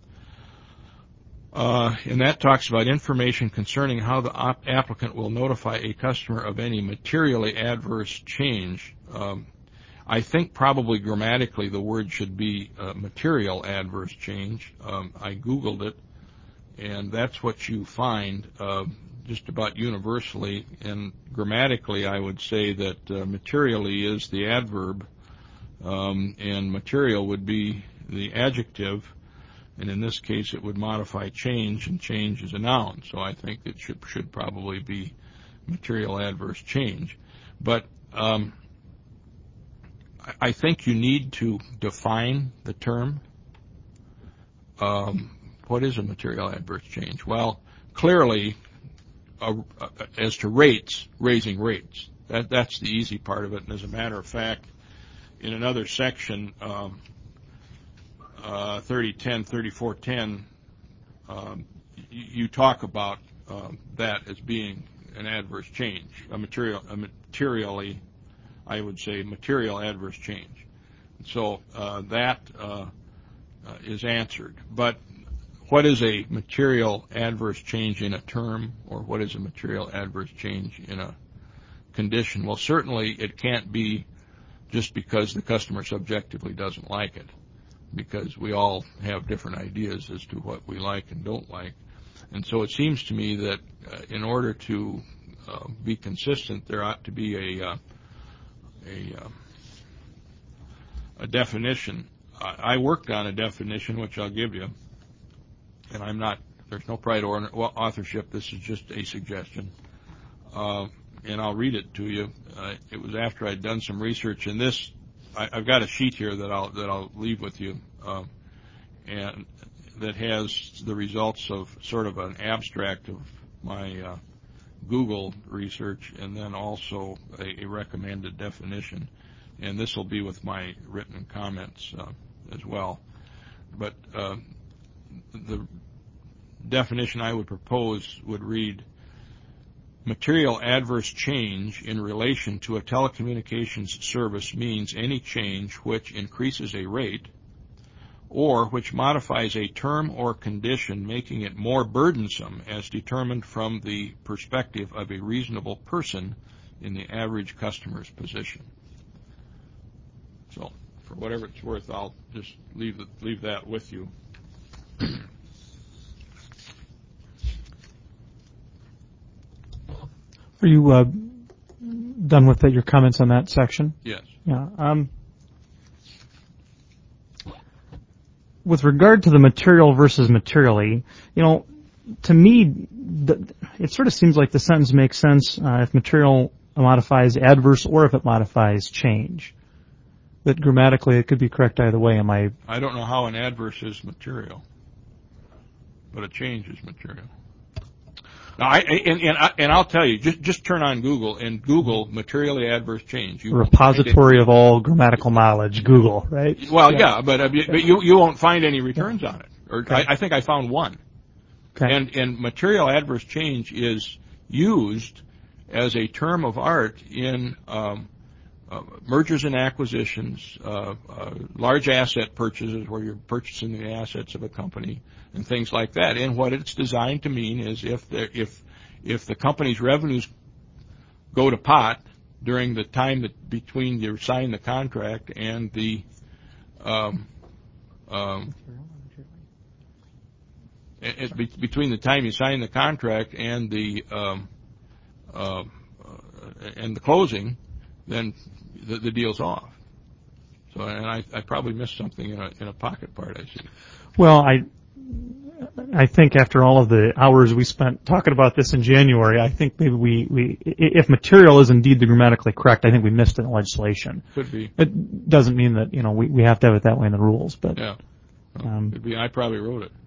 And that talks about information concerning how the applicant will notify a customer of any materially adverse change. I think probably grammatically the word should be material adverse change. I Googled it, and that's what you find just about universally. And grammatically, I would say that materially is the adverb, and material would be the adjective. And in this case, it would modify change, and change is a noun. So I think it should probably be material adverse change. But I think you need to define the term. What is a material adverse change? Well, clearly, as to rates, raising rates. That's the easy part of it. And as a matter of fact, in another section, 3410, you talk about that as being an adverse change, materially, I would say, material adverse change. So that is answered. But what is a material adverse change in a term, or what is a material adverse change in a condition? Well, certainly it can't be just because the customer subjectively doesn't like it, because we all have different ideas as to what we like and don't like. And so it seems to me that in order to be consistent, there ought to be a definition. I worked on a definition, which I'll give you, and there's no pride or authorship. This is just a suggestion. And I'll read it to you. It was after I'd done some research, and I've got a sheet here that I'll leave with you, and that has the results of sort of an abstract of my Google research, and then also a recommended definition. And this will be with my written comments as well. But the definition I would propose would read: material adverse change in relation to a telecommunications service means any change which increases a rate or which modifies a term or condition, making it more burdensome as determined from the perspective of a reasonable person in the average customer's position. So, for whatever it's worth, I'll just leave that with you. Are you done with your comments on that section? Yes. Yeah. With regard to the material versus materially, to me, it sort of seems like the sentence makes sense if material modifies adverse or if it modifies change. But grammatically, it could be correct either way. I don't know how an adverse is material, but a change is material. Now, I'll tell you, just turn on Google and Google materially adverse change. The repository of all grammatical knowledge, Google, right? Well, yeah, but you won't find any returns on it. Okay. I think I found one. Okay. And material adverse change is used as a term of art in mergers and acquisitions, large asset purchases where you're purchasing the assets of a company, and things like that. And what it's designed to mean is if the company's revenues go to pot during the time between you sign the contract and the between the time you sign the contract and the closing, then the deal's off. So, and I probably missed something in a pocket part, I see. Well, I think after all of the hours we spent talking about this in January, I think maybe if material is indeed the grammatically correct, I think we missed it in legislation. Could be. It doesn't mean that, we have to have it that way in the rules, but. Yeah. Could be. I probably wrote it.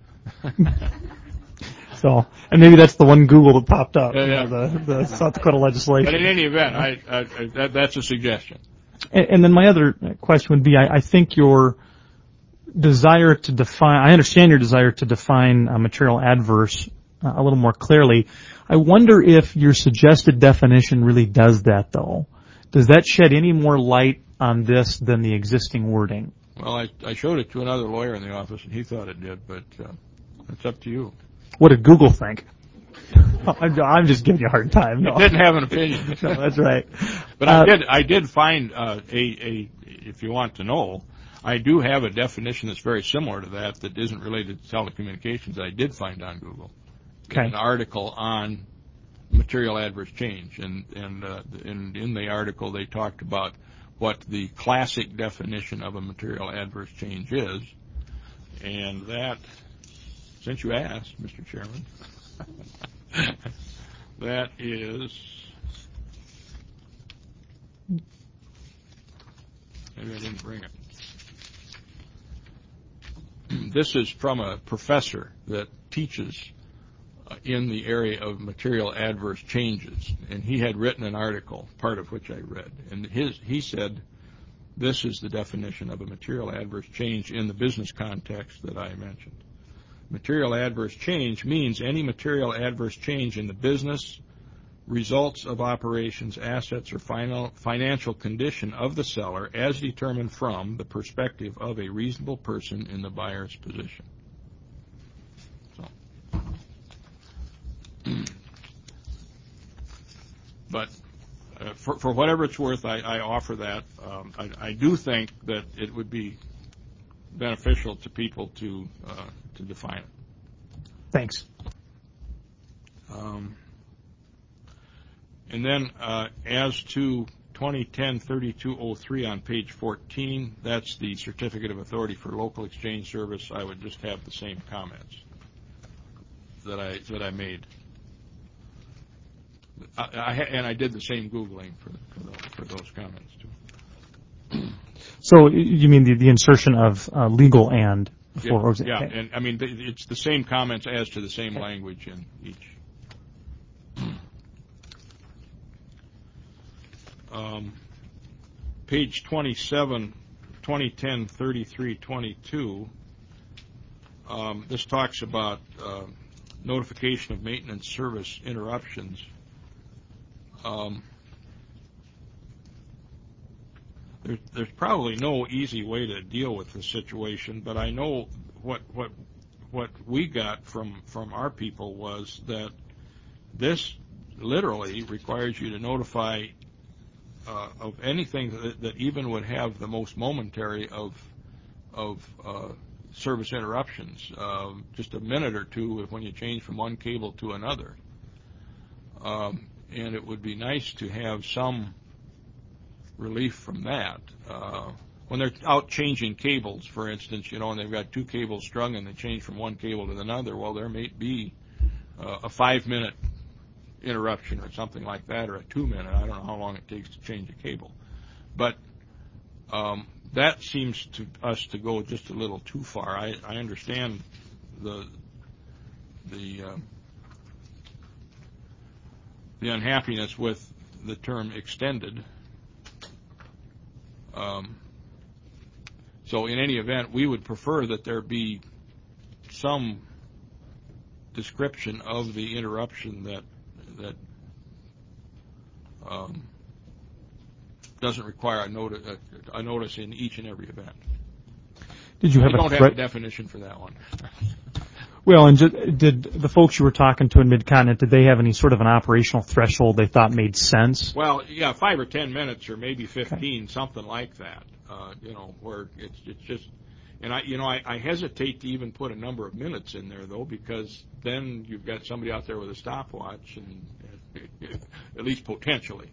So, and maybe that's the one Google that popped up, yeah. The South Dakota legislation. But in any event, that's a suggestion. And then my other question would be, I think your desire to define, I understand your desire to define material adverse a little more clearly. I wonder if your suggested definition really does that, though. Does that shed any more light on this than the existing wording? Well, I showed it to another lawyer in the office, and he thought it did, but it's up to you. What did Google think? I'm just giving you a hard time. No. It didn't have an opinion. No, that's right. But I did find if you want to know, I do have a definition that's very similar to that isn't related to telecommunications. I did find on Google an article on material adverse change, and in the article they talked about what the classic definition of a material adverse change is, and that, since you asked, Mr. Chairman, that is, maybe I didn't bring it. This is from a professor that teaches in the area of material adverse changes, and he had written an article, part of which I read, and he said this is the definition of a material adverse change in the business context that I mentioned. Material adverse change means any material adverse change in the business, results of operations, assets, or financial condition of the seller as determined from the perspective of a reasonable person in the buyer's position. So. But for whatever it's worth, I offer that. I do think that it would be beneficial to people to define it. Thanks. And then as to 2010-3203 on page 14, that's the Certificate of Authority for Local Exchange Service. I would just have the same comments that I made. And I did the same Googling for those comments, too. So you mean the insertion of legal and for? Yeah, okay. And I mean, it's the same comments as to the same language in each. Page 27, 2010-3322, this talks about notification of maintenance service interruptions. There's probably no easy way to deal with this situation, but I know what we got from our people was that this literally requires you to notify of anything that even would have the most momentary of service interruptions, just a minute or two when you change from one cable to another. And it would be nice to have some relief from that. When they're out changing cables, for instance, and they've got two cables strung and they change from one cable to another, well, there may be a 5-minute interruption or something like that, or a 2-minute. I don't know how long it takes to change a cable. But that seems to us to go just a little too far. I understand the unhappiness with the term extended. So in any event, we would prefer that there be some description of the interruption that doesn't require a notice in each and every event. Did you have don't have a definition for that one. Well, and did the folks you were talking to in Mid-Continent, did they have any sort of an operational threshold they thought made sense? Well, yeah, 5 or 10 minutes or maybe 15, something like that, where it's just, and I hesitate to even put a number of minutes in there, though, because then you've got somebody out there with a stopwatch, and at least potentially.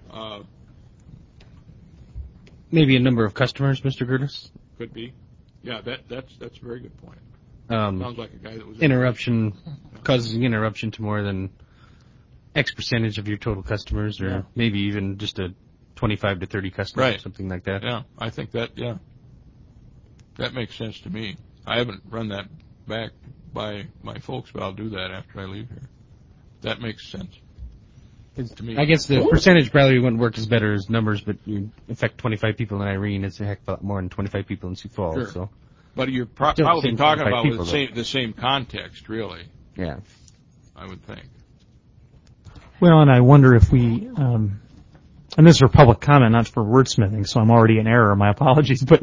Maybe a number of customers, Mr. Gertis? Could be. Yeah, that's a very good point. Sounds like a guy that was interruption causing interruption to more than X percentage of your total customers, or maybe even just a 25 to 30 customers, or something like that. Yeah, I think that makes sense to me. I haven't run that back by my folks, but I'll do that after I leave here. That makes sense to me. I guess the percentage probably wouldn't work as better as numbers, but you affect 25 people in Irene, it's a heck of a lot more than 25 people in Sioux Falls. Sure. So. But you're probably talking about the same context, really. Yeah. I would think. Well, and I wonder if we, and this is for public comment, not for wordsmithing, so I'm already in error. My apologies, but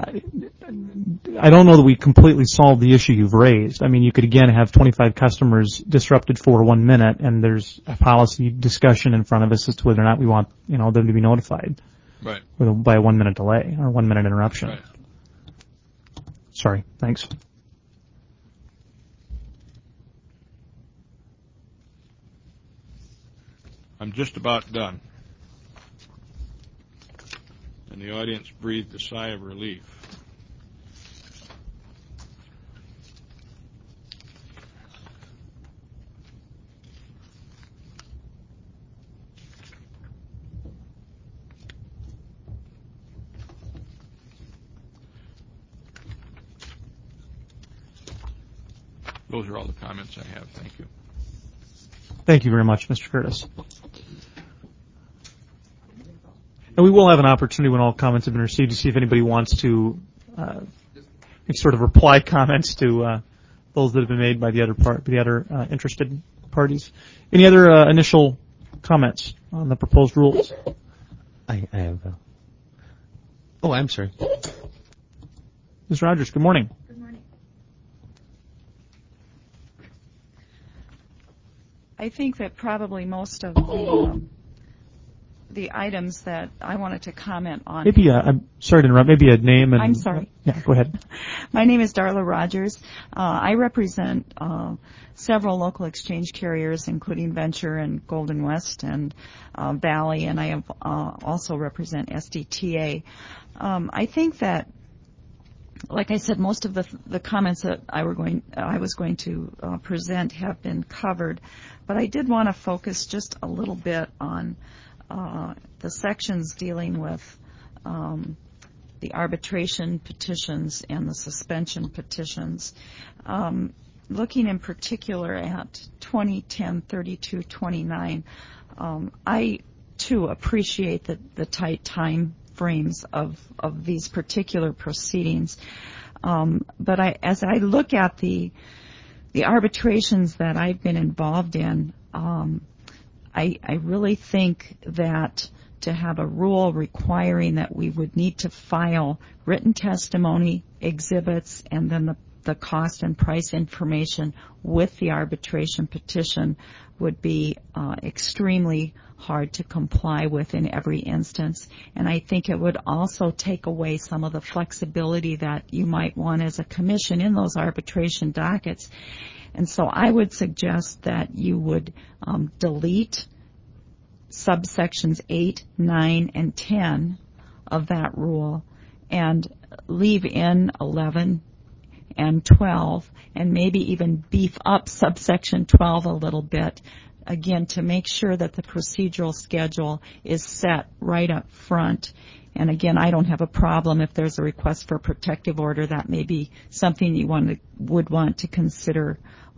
I don't know that we completely solved the issue you've raised. I mean, you could again have 25 customers disrupted for 1 minute, and there's a policy discussion in front of us as to whether or not we want, them to be notified. Right. By a 1 minute delay or 1 minute interruption. Right. Sorry. Thanks. I'm just about done. And the audience breathed a sigh of relief. Those are all the comments I have. Thank you. Thank you very much, Mr. Curtis. And we will have an opportunity when all comments have been received to see if anybody wants to make sort of reply comments to those that have been made by the other interested parties. Any other initial comments on the proposed rules? I have. I'm sorry. Ms. Rogers, good morning. Good morning. I think that probably most of the items that I wanted to comment on. Maybe, I'm sorry to interrupt, maybe a name and... I'm sorry. Yeah, go ahead. My name is Darla Rogers. I represent several local exchange carriers, including Venture and Golden West and Valley, and I have also represent SDTA. I think that, like I said, most of the comments that I was going to present have been covered, but I did want to focus just a little bit on the sections dealing with the arbitration petitions and the suspension petitions. Looking in particular at 2010-32-29, I too appreciate the tight time frames of these particular proceedings. But as I look at the arbitrations that I've been involved in, I really think that to have a rule requiring that we would need to file written testimony, exhibits, and then the cost and price information with the arbitration petition would be extremely hard to comply with in every instance. And I think it would also take away some of the flexibility that you might want as a commission in those arbitration dockets. And so I would suggest that you would delete subsections 8, 9, and 10 of that rule and leave in 11 and 12 and maybe even beef up subsection 12 a little bit, again, to make sure that the procedural schedule is set right up front. And again, I don't have a problem if there's a request for a protective order. That may be something you would want to consider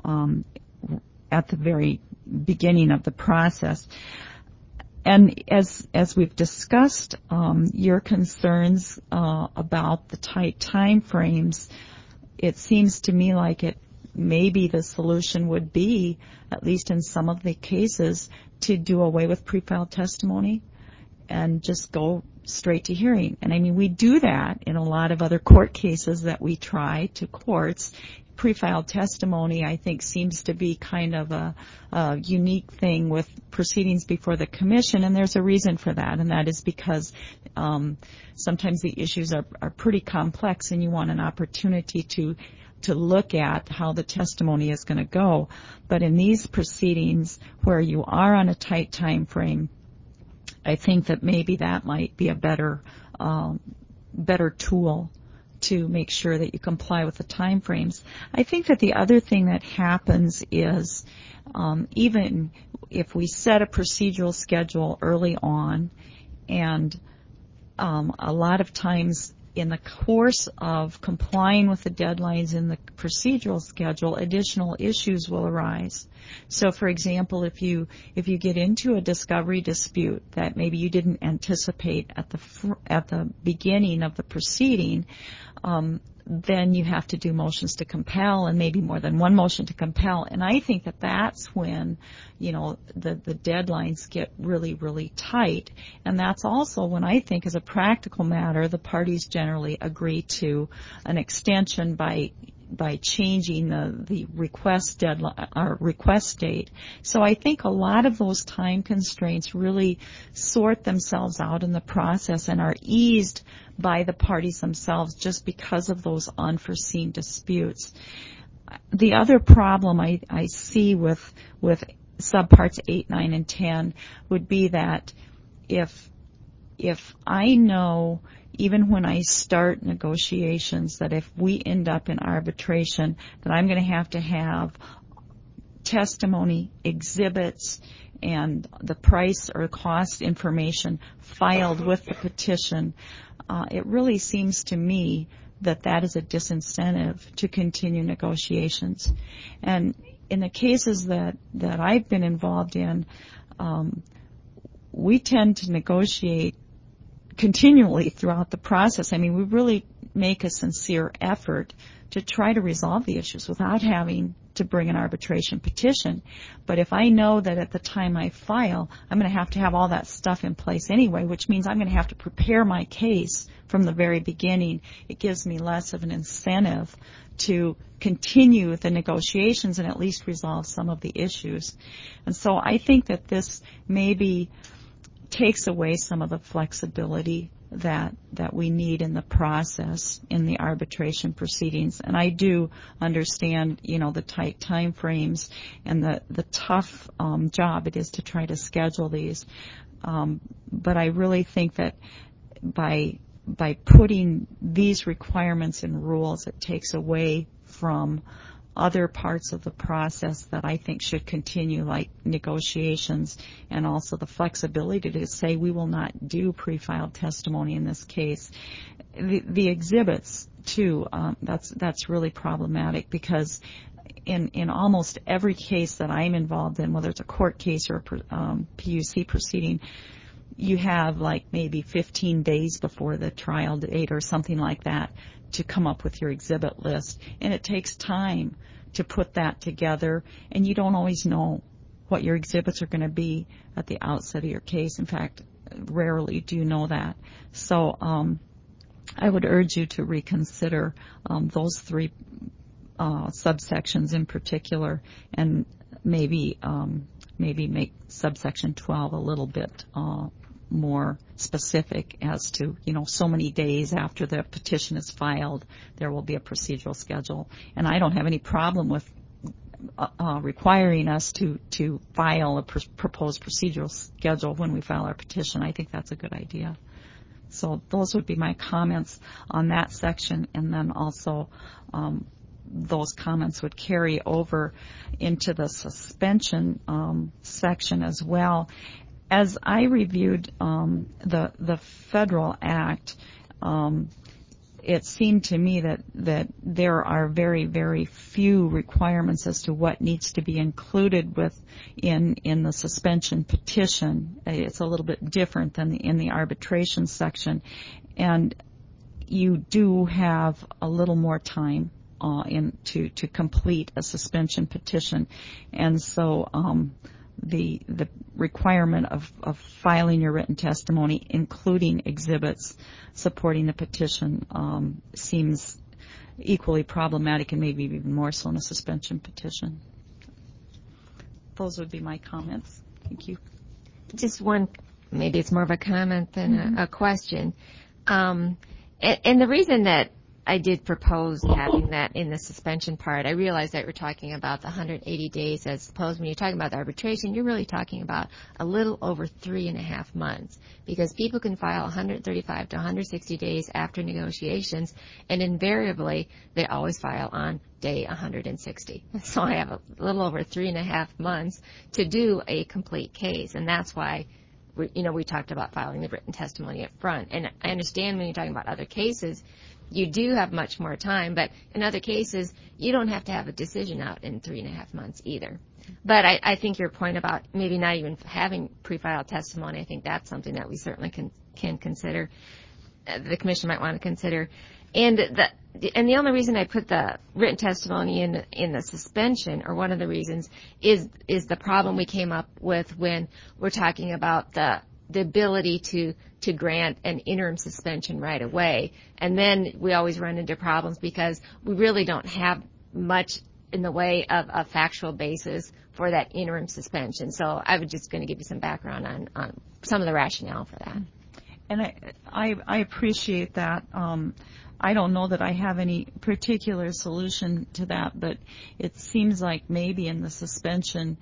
at the very beginning of the process. And as we've discussed, your concerns about the tight time frames, it seems to me like maybe the solution would be, at least in some of the cases, to do away with pre-filed testimony and just go straight to hearing. And I mean, we do that in a lot of other court cases that we try to courts. Pre-filed testimony, I think, seems to be kind of a unique thing with proceedings before the commission, and there's a reason for that, and that is because sometimes the issues are pretty complex, and you want an opportunity to look at how the testimony is going to go. But in these proceedings where you are on a tight time frame, I think that maybe that might be a better tool to make sure that you comply with the time frames. I think that the other thing that happens is even if we set a procedural schedule early on, and a lot of times in the course of complying with the deadlines in the procedural schedule, additional issues will arise. So, for example, if you get into a discovery dispute that maybe you didn't anticipate at the beginning of the proceeding, then you have to do motions to compel, and maybe more than one motion to compel. And I think that that's when, the deadlines get really, really tight. And that's also when I think, as a practical matter, the parties generally agree to an extension by changing the request deadline or request date. So I think a lot of those time constraints really sort themselves out in the process and are eased by the parties themselves just because of those unforeseen disputes. The other problem I see with subparts 8, 9, and 10 would be that if I know, even when I start negotiations, that if we end up in arbitration, that I'm going to have testimony, exhibits, and the price or cost information filed with the petition, it really seems to me that is a disincentive to continue negotiations. And in the cases that I've been involved in, we tend to negotiate continually throughout the process. I mean, we really make a sincere effort to try to resolve the issues without having to bring an arbitration petition. But if I know that at the time I file, I'm going to have all that stuff in place anyway, which means I'm going to have to prepare my case from the very beginning. It gives me less of an incentive to continue the negotiations and at least resolve some of the issues. And so I think that this maybe takes away some of the flexibility that we need in the process in the arbitration proceedings. And I do understand, the tight time frames and the tough job it is to try to schedule these. But I really think that by putting these requirements in rules, it takes away from other parts of the process that I think should continue, like negotiations, and also the flexibility to say we will not do pre-filed testimony in this case. The exhibits, too, that's really problematic, because in almost every case that I'm involved in, whether it's a court case or a PUC proceeding, you have like maybe 15 days before the trial date or something like that to come up with your exhibit list. And it takes time to put that together, and you don't always know what your exhibits are going to be at the outset of your case. In fact, rarely do you know that. So I would urge you to reconsider those three subsections in particular, and maybe make subsection 12 a little bit more specific as to, so many days after the petition is filed, there will be a procedural schedule. And I don't have any problem with requiring us to file a proposed procedural schedule when we file our petition. I think that's a good idea. So those would be my comments on that section, and then also those comments would carry over into the suspension section as well. As I reviewed the Federal Act, it seemed to me that there are very, very few requirements as to what needs to be included in the suspension petition. It's a little bit different than in the arbitration section, and you do have a little more time to complete a suspension petition, and so the requirement of filing your written testimony, including exhibits supporting the petition, seems equally problematic, and maybe even more so in a suspension petition. Those would be my comments. Thank you. Just one, maybe it's more of a comment than a question. And the reason that I did propose having that in the suspension part, I realized that we're talking about the 180 days, as opposed when you're talking about the arbitration, you're really talking about a little over 3.5 months, because people can file 135 to 160 days after negotiations, and invariably they always file on day 160. So I have a little over 3.5 months to do a complete case, and that's why we talked about filing the written testimony up front. And I understand when you're talking about other cases, you do have much more time, but in other cases, you don't have to have a decision out in 3.5 months either. But I think your point about maybe not even having pre-filed testimony, I think that's something that we certainly can consider, the Commission might want to consider. And the only reason I put the written testimony in the suspension, or one of the reasons, is the problem we came up with when we're talking about the ability to grant an interim suspension right away. And then we always run into problems because we really don't have much in the way of a factual basis for that interim suspension. So I was just going to give you some background on some of the rationale for that. And I appreciate that. I don't know that I have any particular solution to that, but it seems like maybe in the suspension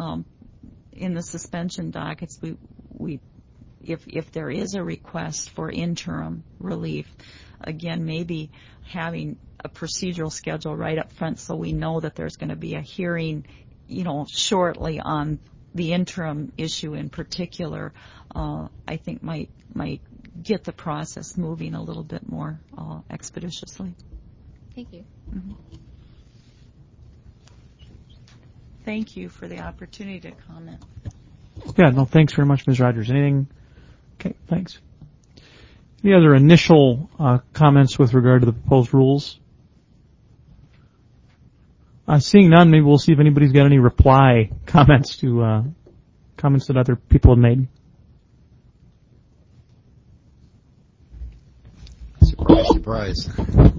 dockets, we if there is a request for interim relief, again, maybe having a procedural schedule right up front so we know that there's going to be a hearing, shortly on the interim issue in particular, I think might get the process moving a little bit more expeditiously. Thank you. Mm-hmm. Thank you for the opportunity to comment. Yeah, no, thanks very much, Ms. Rogers. Anything? Okay, thanks. Any other initial comments with regard to the proposed rules? Seeing none, maybe we'll see if anybody's got any reply comments to comments that other people have made. Surprise, surprise.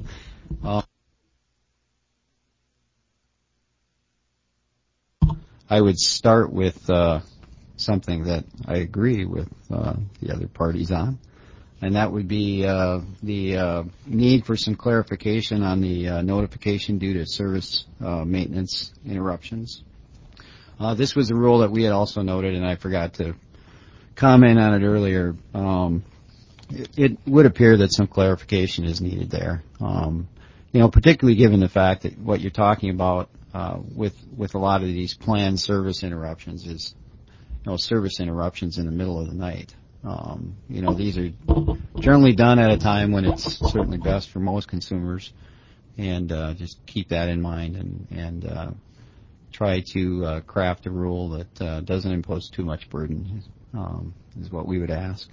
I would start with something that I agree with the other parties on, and that would be the need for some clarification on the notification due to service maintenance interruptions. This was a rule that we had also noted, and I forgot to comment on it earlier. It would appear that some clarification is needed there. Particularly given the fact that what you're talking about with a lot of these planned service interruptions is, service interruptions in the middle of the night. These are generally done at a time when it's certainly best for most consumers, and just keep that in mind and try to craft a rule that doesn't impose too much burden, is what we would ask.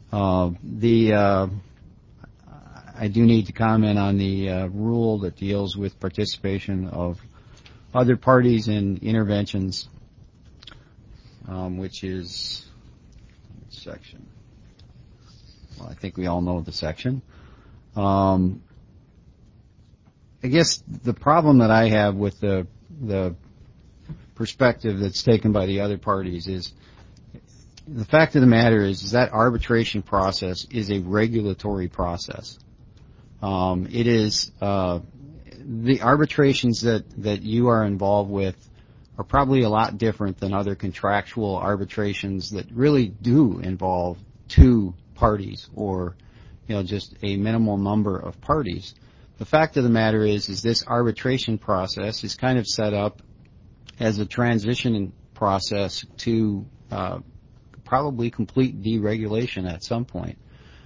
I do need to comment on the rule that deals with participation of other parties in interventions, which is section. Well, I think we all know the section. I guess the problem that I have with the perspective that's taken by the other parties is the fact of the matter is that arbitration process is a regulatory process. It is the arbitrations that you are involved with are probably a lot different than other contractual arbitrations that really do involve two parties or just a minimal number of parties. The fact of the matter is this arbitration process is kind of set up as a transition process to probably complete deregulation at some point.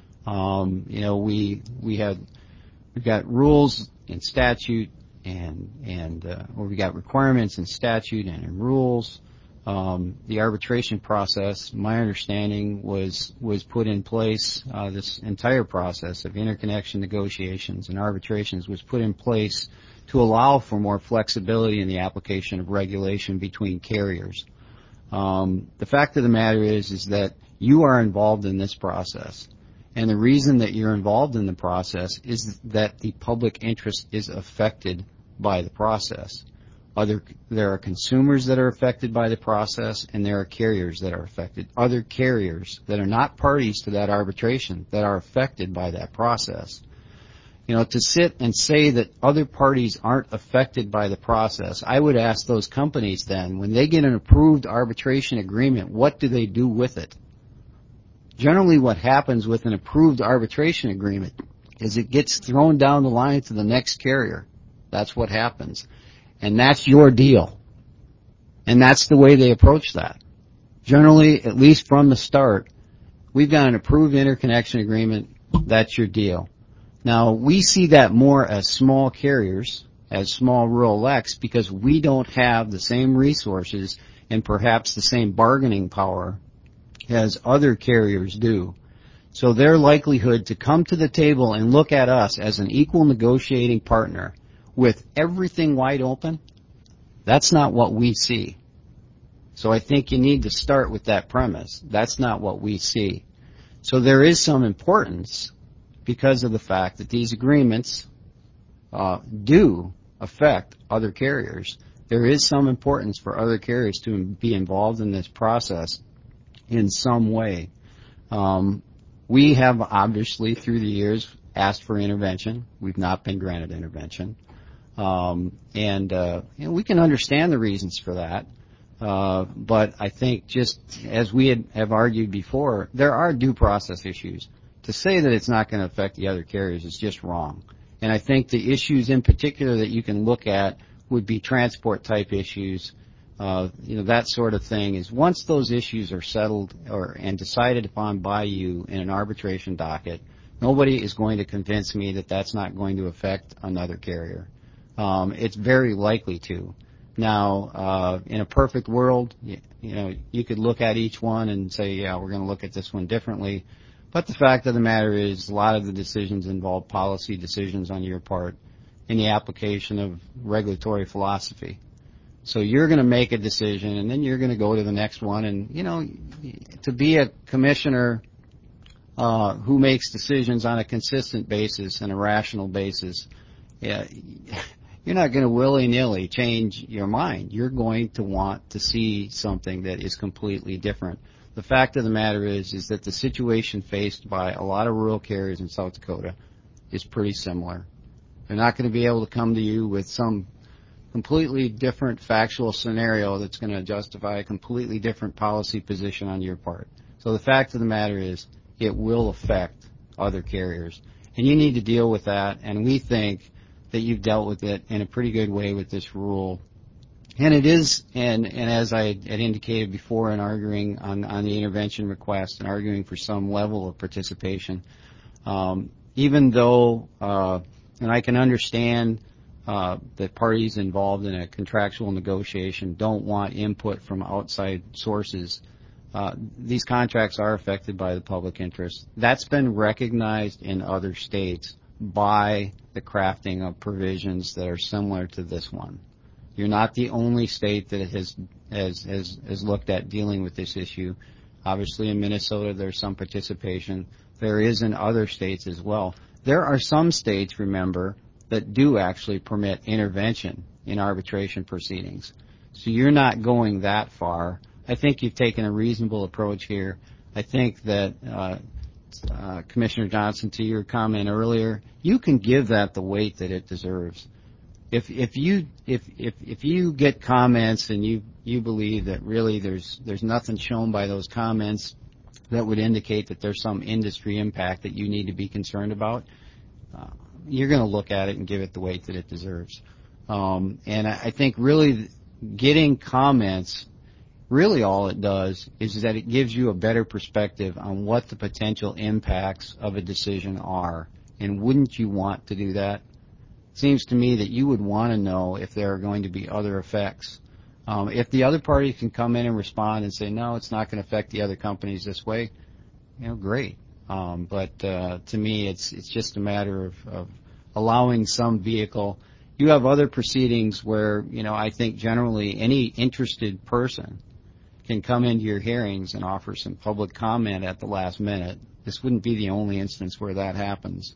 We've got rules in statute or we got requirements in statute and in rules. The arbitration process, my understanding, was put in place. This entire process of interconnection negotiations and arbitrations was put in place to allow for more flexibility in the application of regulation between carriers. The fact of the matter is that you are involved in this process. And the reason that you're involved in the process is that the public interest is affected by the process. There are consumers that are affected by the process, and there are carriers that are affected. Other carriers that are not parties to that arbitration that are affected by that process. To sit and say that other parties aren't affected by the process, I would ask those companies then, when they get an approved arbitration agreement, what do they do with it? Generally what happens with an approved arbitration agreement is it gets thrown down the line to the next carrier. That's what happens. And that's your deal. And that's the way they approach that. Generally, at least from the start, we've got an approved interconnection agreement. That's your deal. Now, we see that more as small carriers, as small rural elects, because we don't have the same resources and perhaps the same bargaining power as other carriers do. So their likelihood to come to the table and look at us as an equal negotiating partner with everything wide open, that's not what we see. So I think you need to start with that premise. That's not what we see. So there is some importance because of the fact that these agreements do affect other carriers. There is some importance for other carriers to be involved in this process in some way. We have obviously through the years asked for intervention. We've not been granted intervention. And we can understand the reasons for that. But I think just as we have argued before, there are due process issues. To say that it's not going to affect the other carriers is just wrong. And I think the issues in particular that you can look at would be transport type issues, that sort of thing. Is once those issues are settled and decided upon by you in an arbitration docket, nobody is going to convince me that that's not going to affect another carrier. It's very likely to. Now, in a perfect world, you could look at each one and say, yeah, we're going to look at this one differently. But the fact of the matter is a lot of the decisions involve policy decisions on your part in the application of regulatory philosophy. So you're going to make a decision, and then you're going to go to the next one. And, to be a commissioner who makes decisions on a consistent basis and a rational basis, you're not going to willy-nilly change your mind. You're going to want to see something that is completely different. The fact of the matter is that the situation faced by a lot of rural carriers in South Dakota is pretty similar. They're not going to be able to come to you with some completely different factual scenario that's going to justify a completely different policy position on your part. So the fact of the matter is it will affect other carriers. And you need to deal with that, and we think that you've dealt with it in a pretty good way with this rule. And it is, and as I had indicated before in arguing on the intervention request and arguing for some level of participation, even though, and I can understand that parties involved in a contractual negotiation don't want input from outside sources, these contracts are affected by the public interest. That's been recognized in other states by the crafting of provisions that are similar to this one. You're not the only state that has looked at dealing with this issue. Obviously, in Minnesota, there's some participation. There is in other states as well. There are some states, remember, that do actually permit intervention in arbitration proceedings. So you're not going that far. I think you've taken a reasonable approach here. I think that, Commissioner Johnson, to your comment earlier, you can give that the weight that it deserves. If you get comments and you believe that really there's nothing shown by those comments that would indicate that there's some industry impact that you need to be concerned about, you're going to look at it and give it the weight that it deserves. And I think really getting comments, really all it does is that it gives you a better perspective on what the potential impacts of a decision are. And wouldn't you want to do that? Seems to me that you would want to know if there are going to be other effects. If the other party can come in and respond and say, no, it's not going to affect the other companies this way, great. But to me, it's just a matter of allowing some vehicle. You have other proceedings where, I think generally any interested person can come into your hearings and offer some public comment at the last minute. This wouldn't be the only instance where that happens.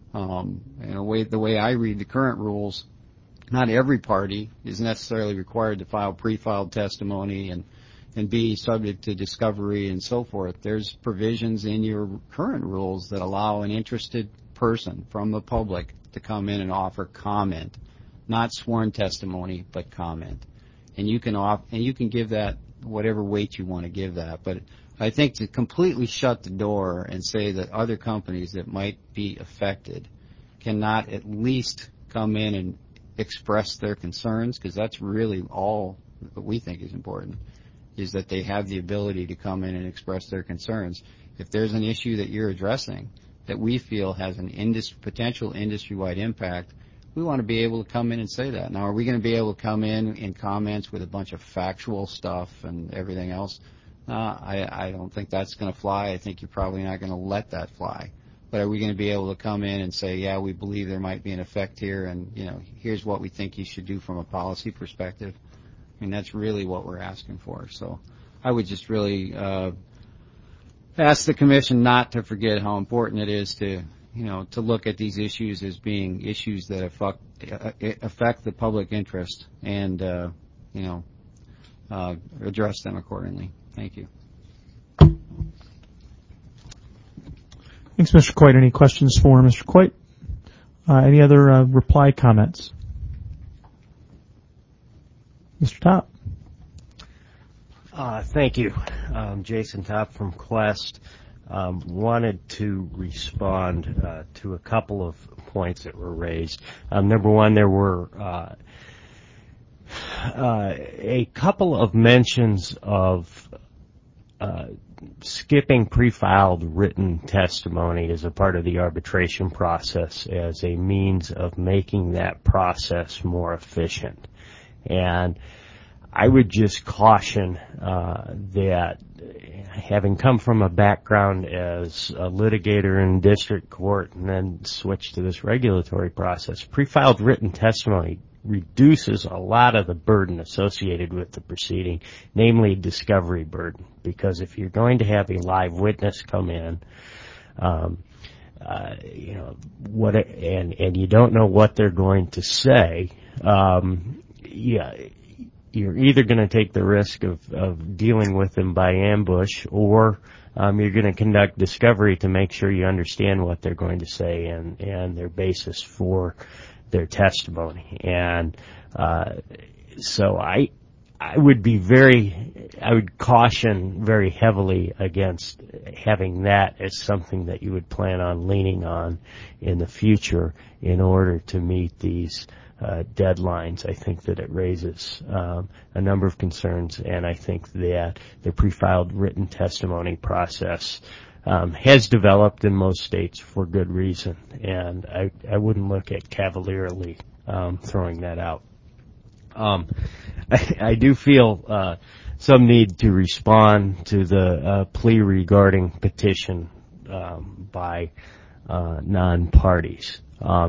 The way I read the current rules, not every party is necessarily required to file pre-filed testimony and be subject to discovery and so forth. There's provisions in your current rules that allow an interested person from the public to come in and offer comment, not sworn testimony, but comment. And you can give that whatever weight you want to give that. But I think to completely shut the door and say that other companies that might be affected cannot at least come in and express their concerns, because that's really all that we think is important, is that they have the ability to come in and express their concerns. If there's an issue that you're addressing that we feel has an potential industry-wide impact, we want to be able to come in and say that. Now, are we going to be able to come in comments with a bunch of factual stuff and everything else? I don't think that's going to fly. I think you're probably not going to let that fly. But are we going to be able to come in and say, yeah, we believe there might be an effect here, and here's what we think you should do from a policy perspective? I mean, that's really what we're asking for. So I would just really ask the commission not to forget how important it is to look at these issues as being issues that affect the public interest and address them accordingly. Thank you. Thanks, Mr. Coit. Any questions for Mr. Coit? Any other reply comments? Mr. Top. Thank you. Jason Top from Quest. Wanted to respond to a couple of points that were raised. Number one, there were a couple of mentions of skipping pre-filed written testimony as a part of the arbitration process as a means of making that process more efficient. And I would just caution that, having come from a background as a litigator in district court and then switched to this regulatory process, pre-filed written testimony reduces a lot of the burden associated with the proceeding, namely discovery burden. Because if you're going to have a live witness come in, and you don't know what they're going to say, you're either going to take the risk of dealing with them by ambush, or you're going to conduct discovery to make sure you understand what they're going to say and their basis for their testimony. And so I would caution very heavily against having that as something that you would plan on leaning on in the future in order to meet these deadlines. I think that it raises a number of concerns, and I think that the pre-filed written testimony process has developed in most states for good reason, and I wouldn't look at cavalierly throwing that out. I do feel some need to respond to the plea regarding petition by non-parties.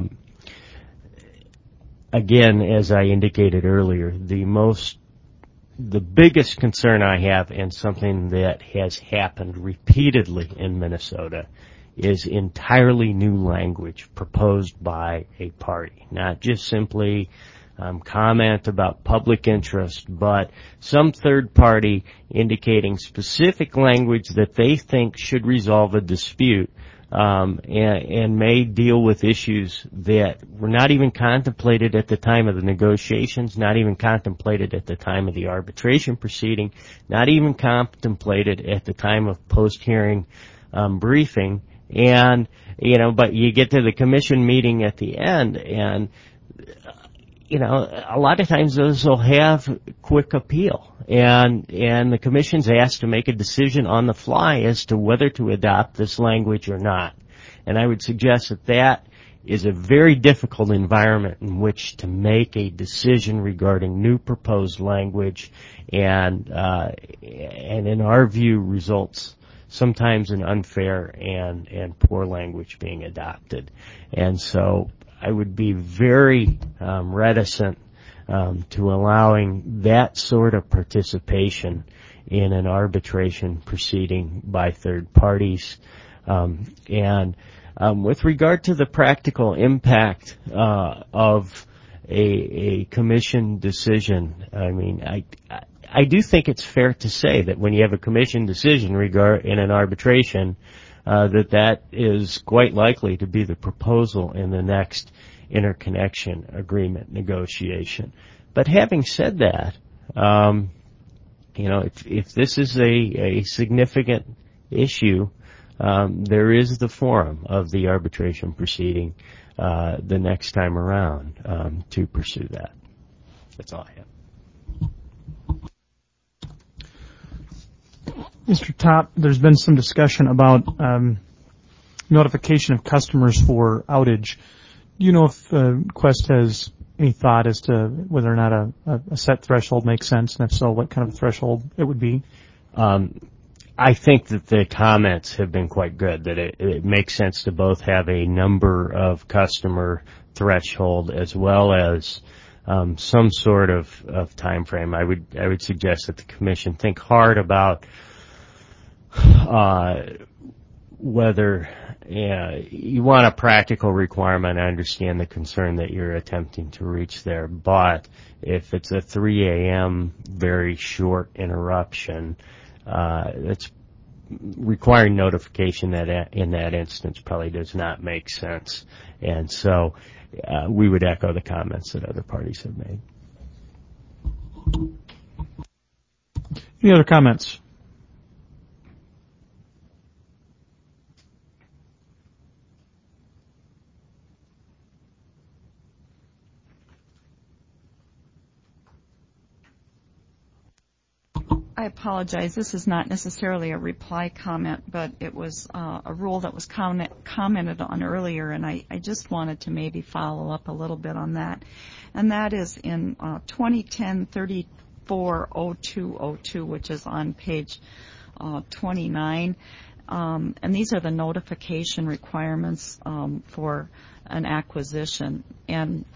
Again, as I indicated earlier, the biggest concern I have, and something that has happened repeatedly in Minnesota, is entirely new language proposed by a party. Not just simply comment about public interest, but some third party indicating specific language that they think should resolve a dispute, and may deal with issues that were not even contemplated at the time of the negotiations, not even contemplated at the time of the arbitration proceeding, not even contemplated at the time of post-hearing briefing. And, but you get to the commission meeting at the end, and, a lot of times those will have quick appeal. And the commission's asked to make a decision on the fly as to whether to adopt this language or not. And I would suggest that is a very difficult environment in which to make a decision regarding new proposed language, and in our view results sometimes in unfair and poor language being adopted. And so I would be very reticent to allowing that sort of participation in an arbitration proceeding by third parties. With regard to the practical impact of a commission decision, I mean, I do think it's fair to say that when you have a commission decision in an arbitration, that is quite likely to be the proposal in the next interconnection agreement negotiation. But having said that, if this is a significant issue, there is the forum of the arbitration proceeding the next time around to pursue that. That's all I have. Mr. Top, there's been some discussion about notification of customers for outage. Do you know if Quest has any thought as to whether or not a set threshold makes sense, and if so, what kind of threshold it would be? I think that the comments have been quite good, that it makes sense to both have a number of customer threshold as well as some sort of time frame. I would suggest that the commission think hard about whether you want a practical requirement. I understand the concern that you're attempting to reach there, but if it's a 3 a.m. very short interruption, it's requiring notification that in that instance probably does not make sense. And so we would echo the comments that other parties have made. Any other comments? I apologize. This is not necessarily a reply comment, but it was a rule that was commented on earlier, and I just wanted to maybe follow up a little bit on that. And that is in 2010-340202, which is on page 29. And these are the notification requirements for an acquisition. And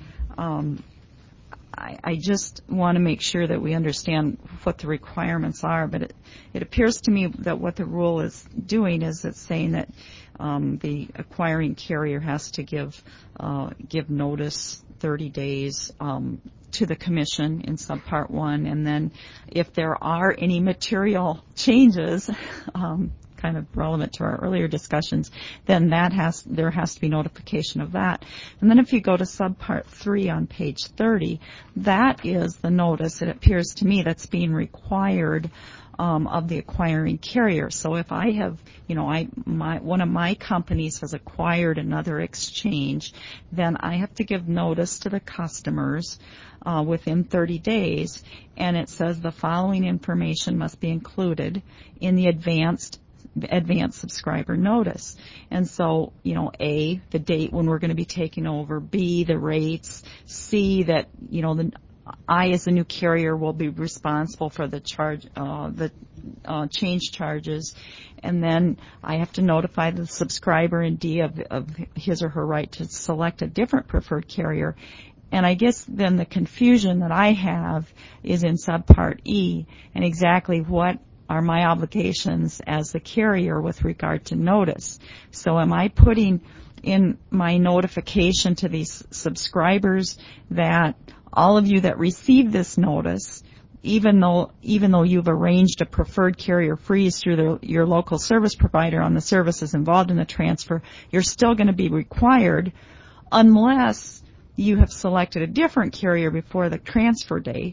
I just want to make sure that we understand what the requirements are, but it appears to me that what the rule is doing is it's saying that the acquiring carrier has to give notice 30 days to the commission in subpart 1, and then if there are any material changes kind of relevant to our earlier discussions, then there has to be notification of that. And then if you go to subpart 3 on page 30, that is the notice, it appears to me, that's being required of the acquiring carrier. So if I have, one of my companies has acquired another exchange, then I have to give notice to the customers within 30 days, and it says the following information must be included in the advanced subscriber notice. And so, A, the date when we're going to be taking over, B, the rates, C, that, I as a new carrier will be responsible for the change charges, and then I have to notify the subscriber, and D, of his or her right to select a different preferred carrier. And I guess then the confusion that I have is in subpart E, and exactly what are my obligations as the carrier with regard to notice. So am I putting in my notification to these subscribers that all of you that receive this notice, even though you've arranged a preferred carrier freeze through your local service provider on the services involved in the transfer, you're still going to be required unless you have selected a different carrier before the transfer date.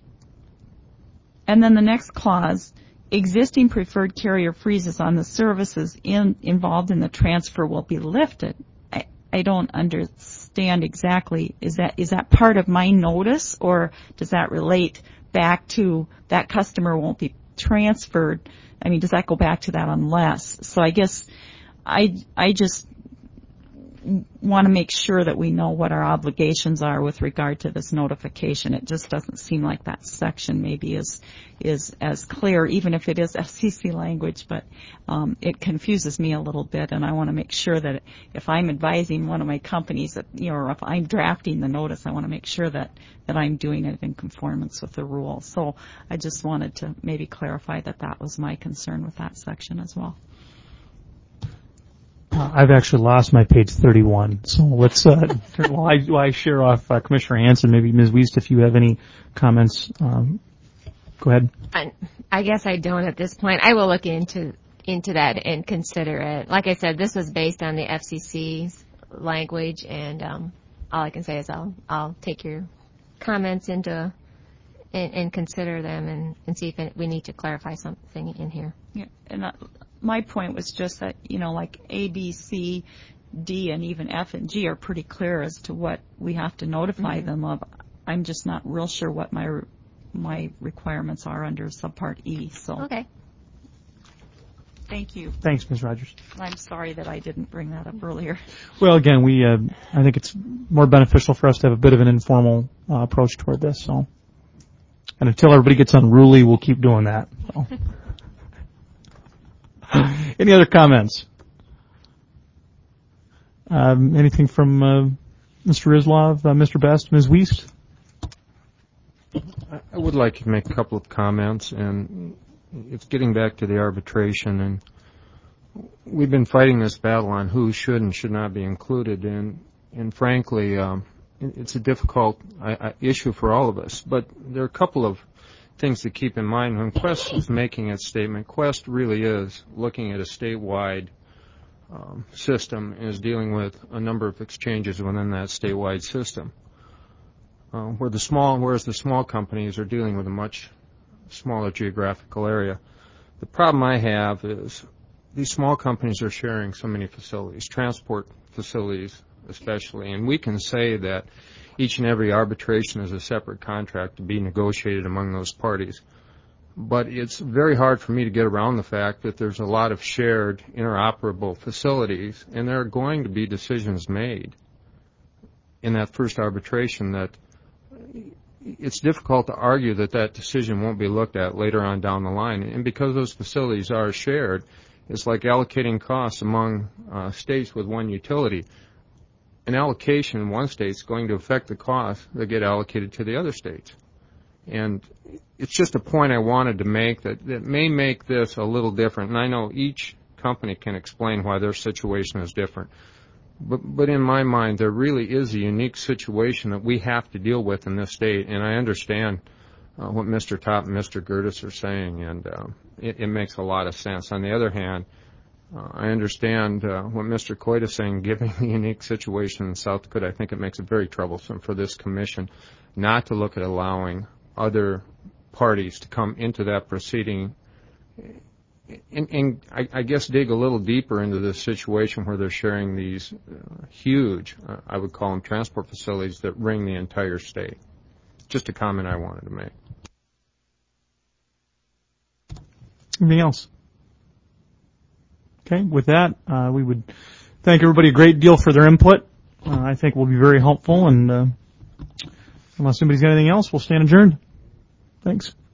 And then the next clause, existing preferred carrier freezes on the services involved in the transfer will be lifted. I don't understand exactly. Is that part of my notice, or does that relate back to that customer won't be transferred? I mean, does that go back to that unless? So I guess I just want to make sure that we know what our obligations are with regard to this notification. It just doesn't seem like that section maybe is as clear, even if it is FCC language, but it confuses me a little bit, and I want to make sure that if I'm advising one of my companies that, or if I'm drafting the notice, I want to make sure that I'm doing it in conformance with the rule. So I just wanted to maybe clarify that was my concern with that section as well. I've actually lost my page 31, so let's, while I share off Commissioner Hanson, maybe Ms. Wiest, if you have any comments, go ahead. I guess I don't at this point. I will look into that and consider it. Like I said, this was based on the FCC's language, and all I can say is I'll take your comments into and consider them and see if we need to clarify something in here. Yeah, and my point was just that, like A, B, C, D, and even F and G are pretty clear as to what we have to notify them of. I'm just not real sure what my requirements are under subpart E. So okay. Thank you. Thanks, Ms. Rogers. I'm sorry that I didn't bring that up earlier. Well, again, I think it's more beneficial for us to have a bit of an informal approach toward this. So, and until everybody gets unruly, we'll keep doing that. So. Any other comments? Anything from Mr. Islov, Mr. Best, Ms. Wiest? I would like to make a couple of comments, and it's getting back to the arbitration. And we've been fighting this battle on who should and should not be included, and frankly, it's a difficult issue for all of us. But there are a couple of things to keep in mind when Quest is making its statement. Quest really is looking at a statewide system and is dealing with a number of exchanges within that statewide system. Whereas the small companies are dealing with a much smaller geographical area. The problem I have is these small companies are sharing so many facilities, transport facilities especially, and we can say that each and every arbitration is a separate contract to be negotiated among those parties. But it's very hard for me to get around the fact that there's a lot of shared interoperable facilities, and there are going to be decisions made in that first arbitration that it's difficult to argue that that decision won't be looked at later on down the line. And because those facilities are shared, it's like allocating costs among states with one utility. An allocation in one state is going to affect the costs that get allocated to the other states. And it's just a point I wanted to make that may make this a little different. And I know each company can explain why their situation is different. But in my mind, there really is a unique situation that we have to deal with in this state. And I understand what Mr. Topp and Mr. Gerdes are saying, and it makes a lot of sense. On the other hand, I understand what Mr. Coit is saying. Given the unique situation in South Dakota, I think it makes it very troublesome for this commission not to look at allowing other parties to come into that proceeding and I guess dig a little deeper into this situation where they're sharing these huge, I would call them transport facilities that ring the entire state. Just a comment I wanted to make. Anything else? Okay, with that, we would thank everybody a great deal for their input. I think will be very helpful, and unless somebody's got anything else, we'll stand adjourned. Thanks.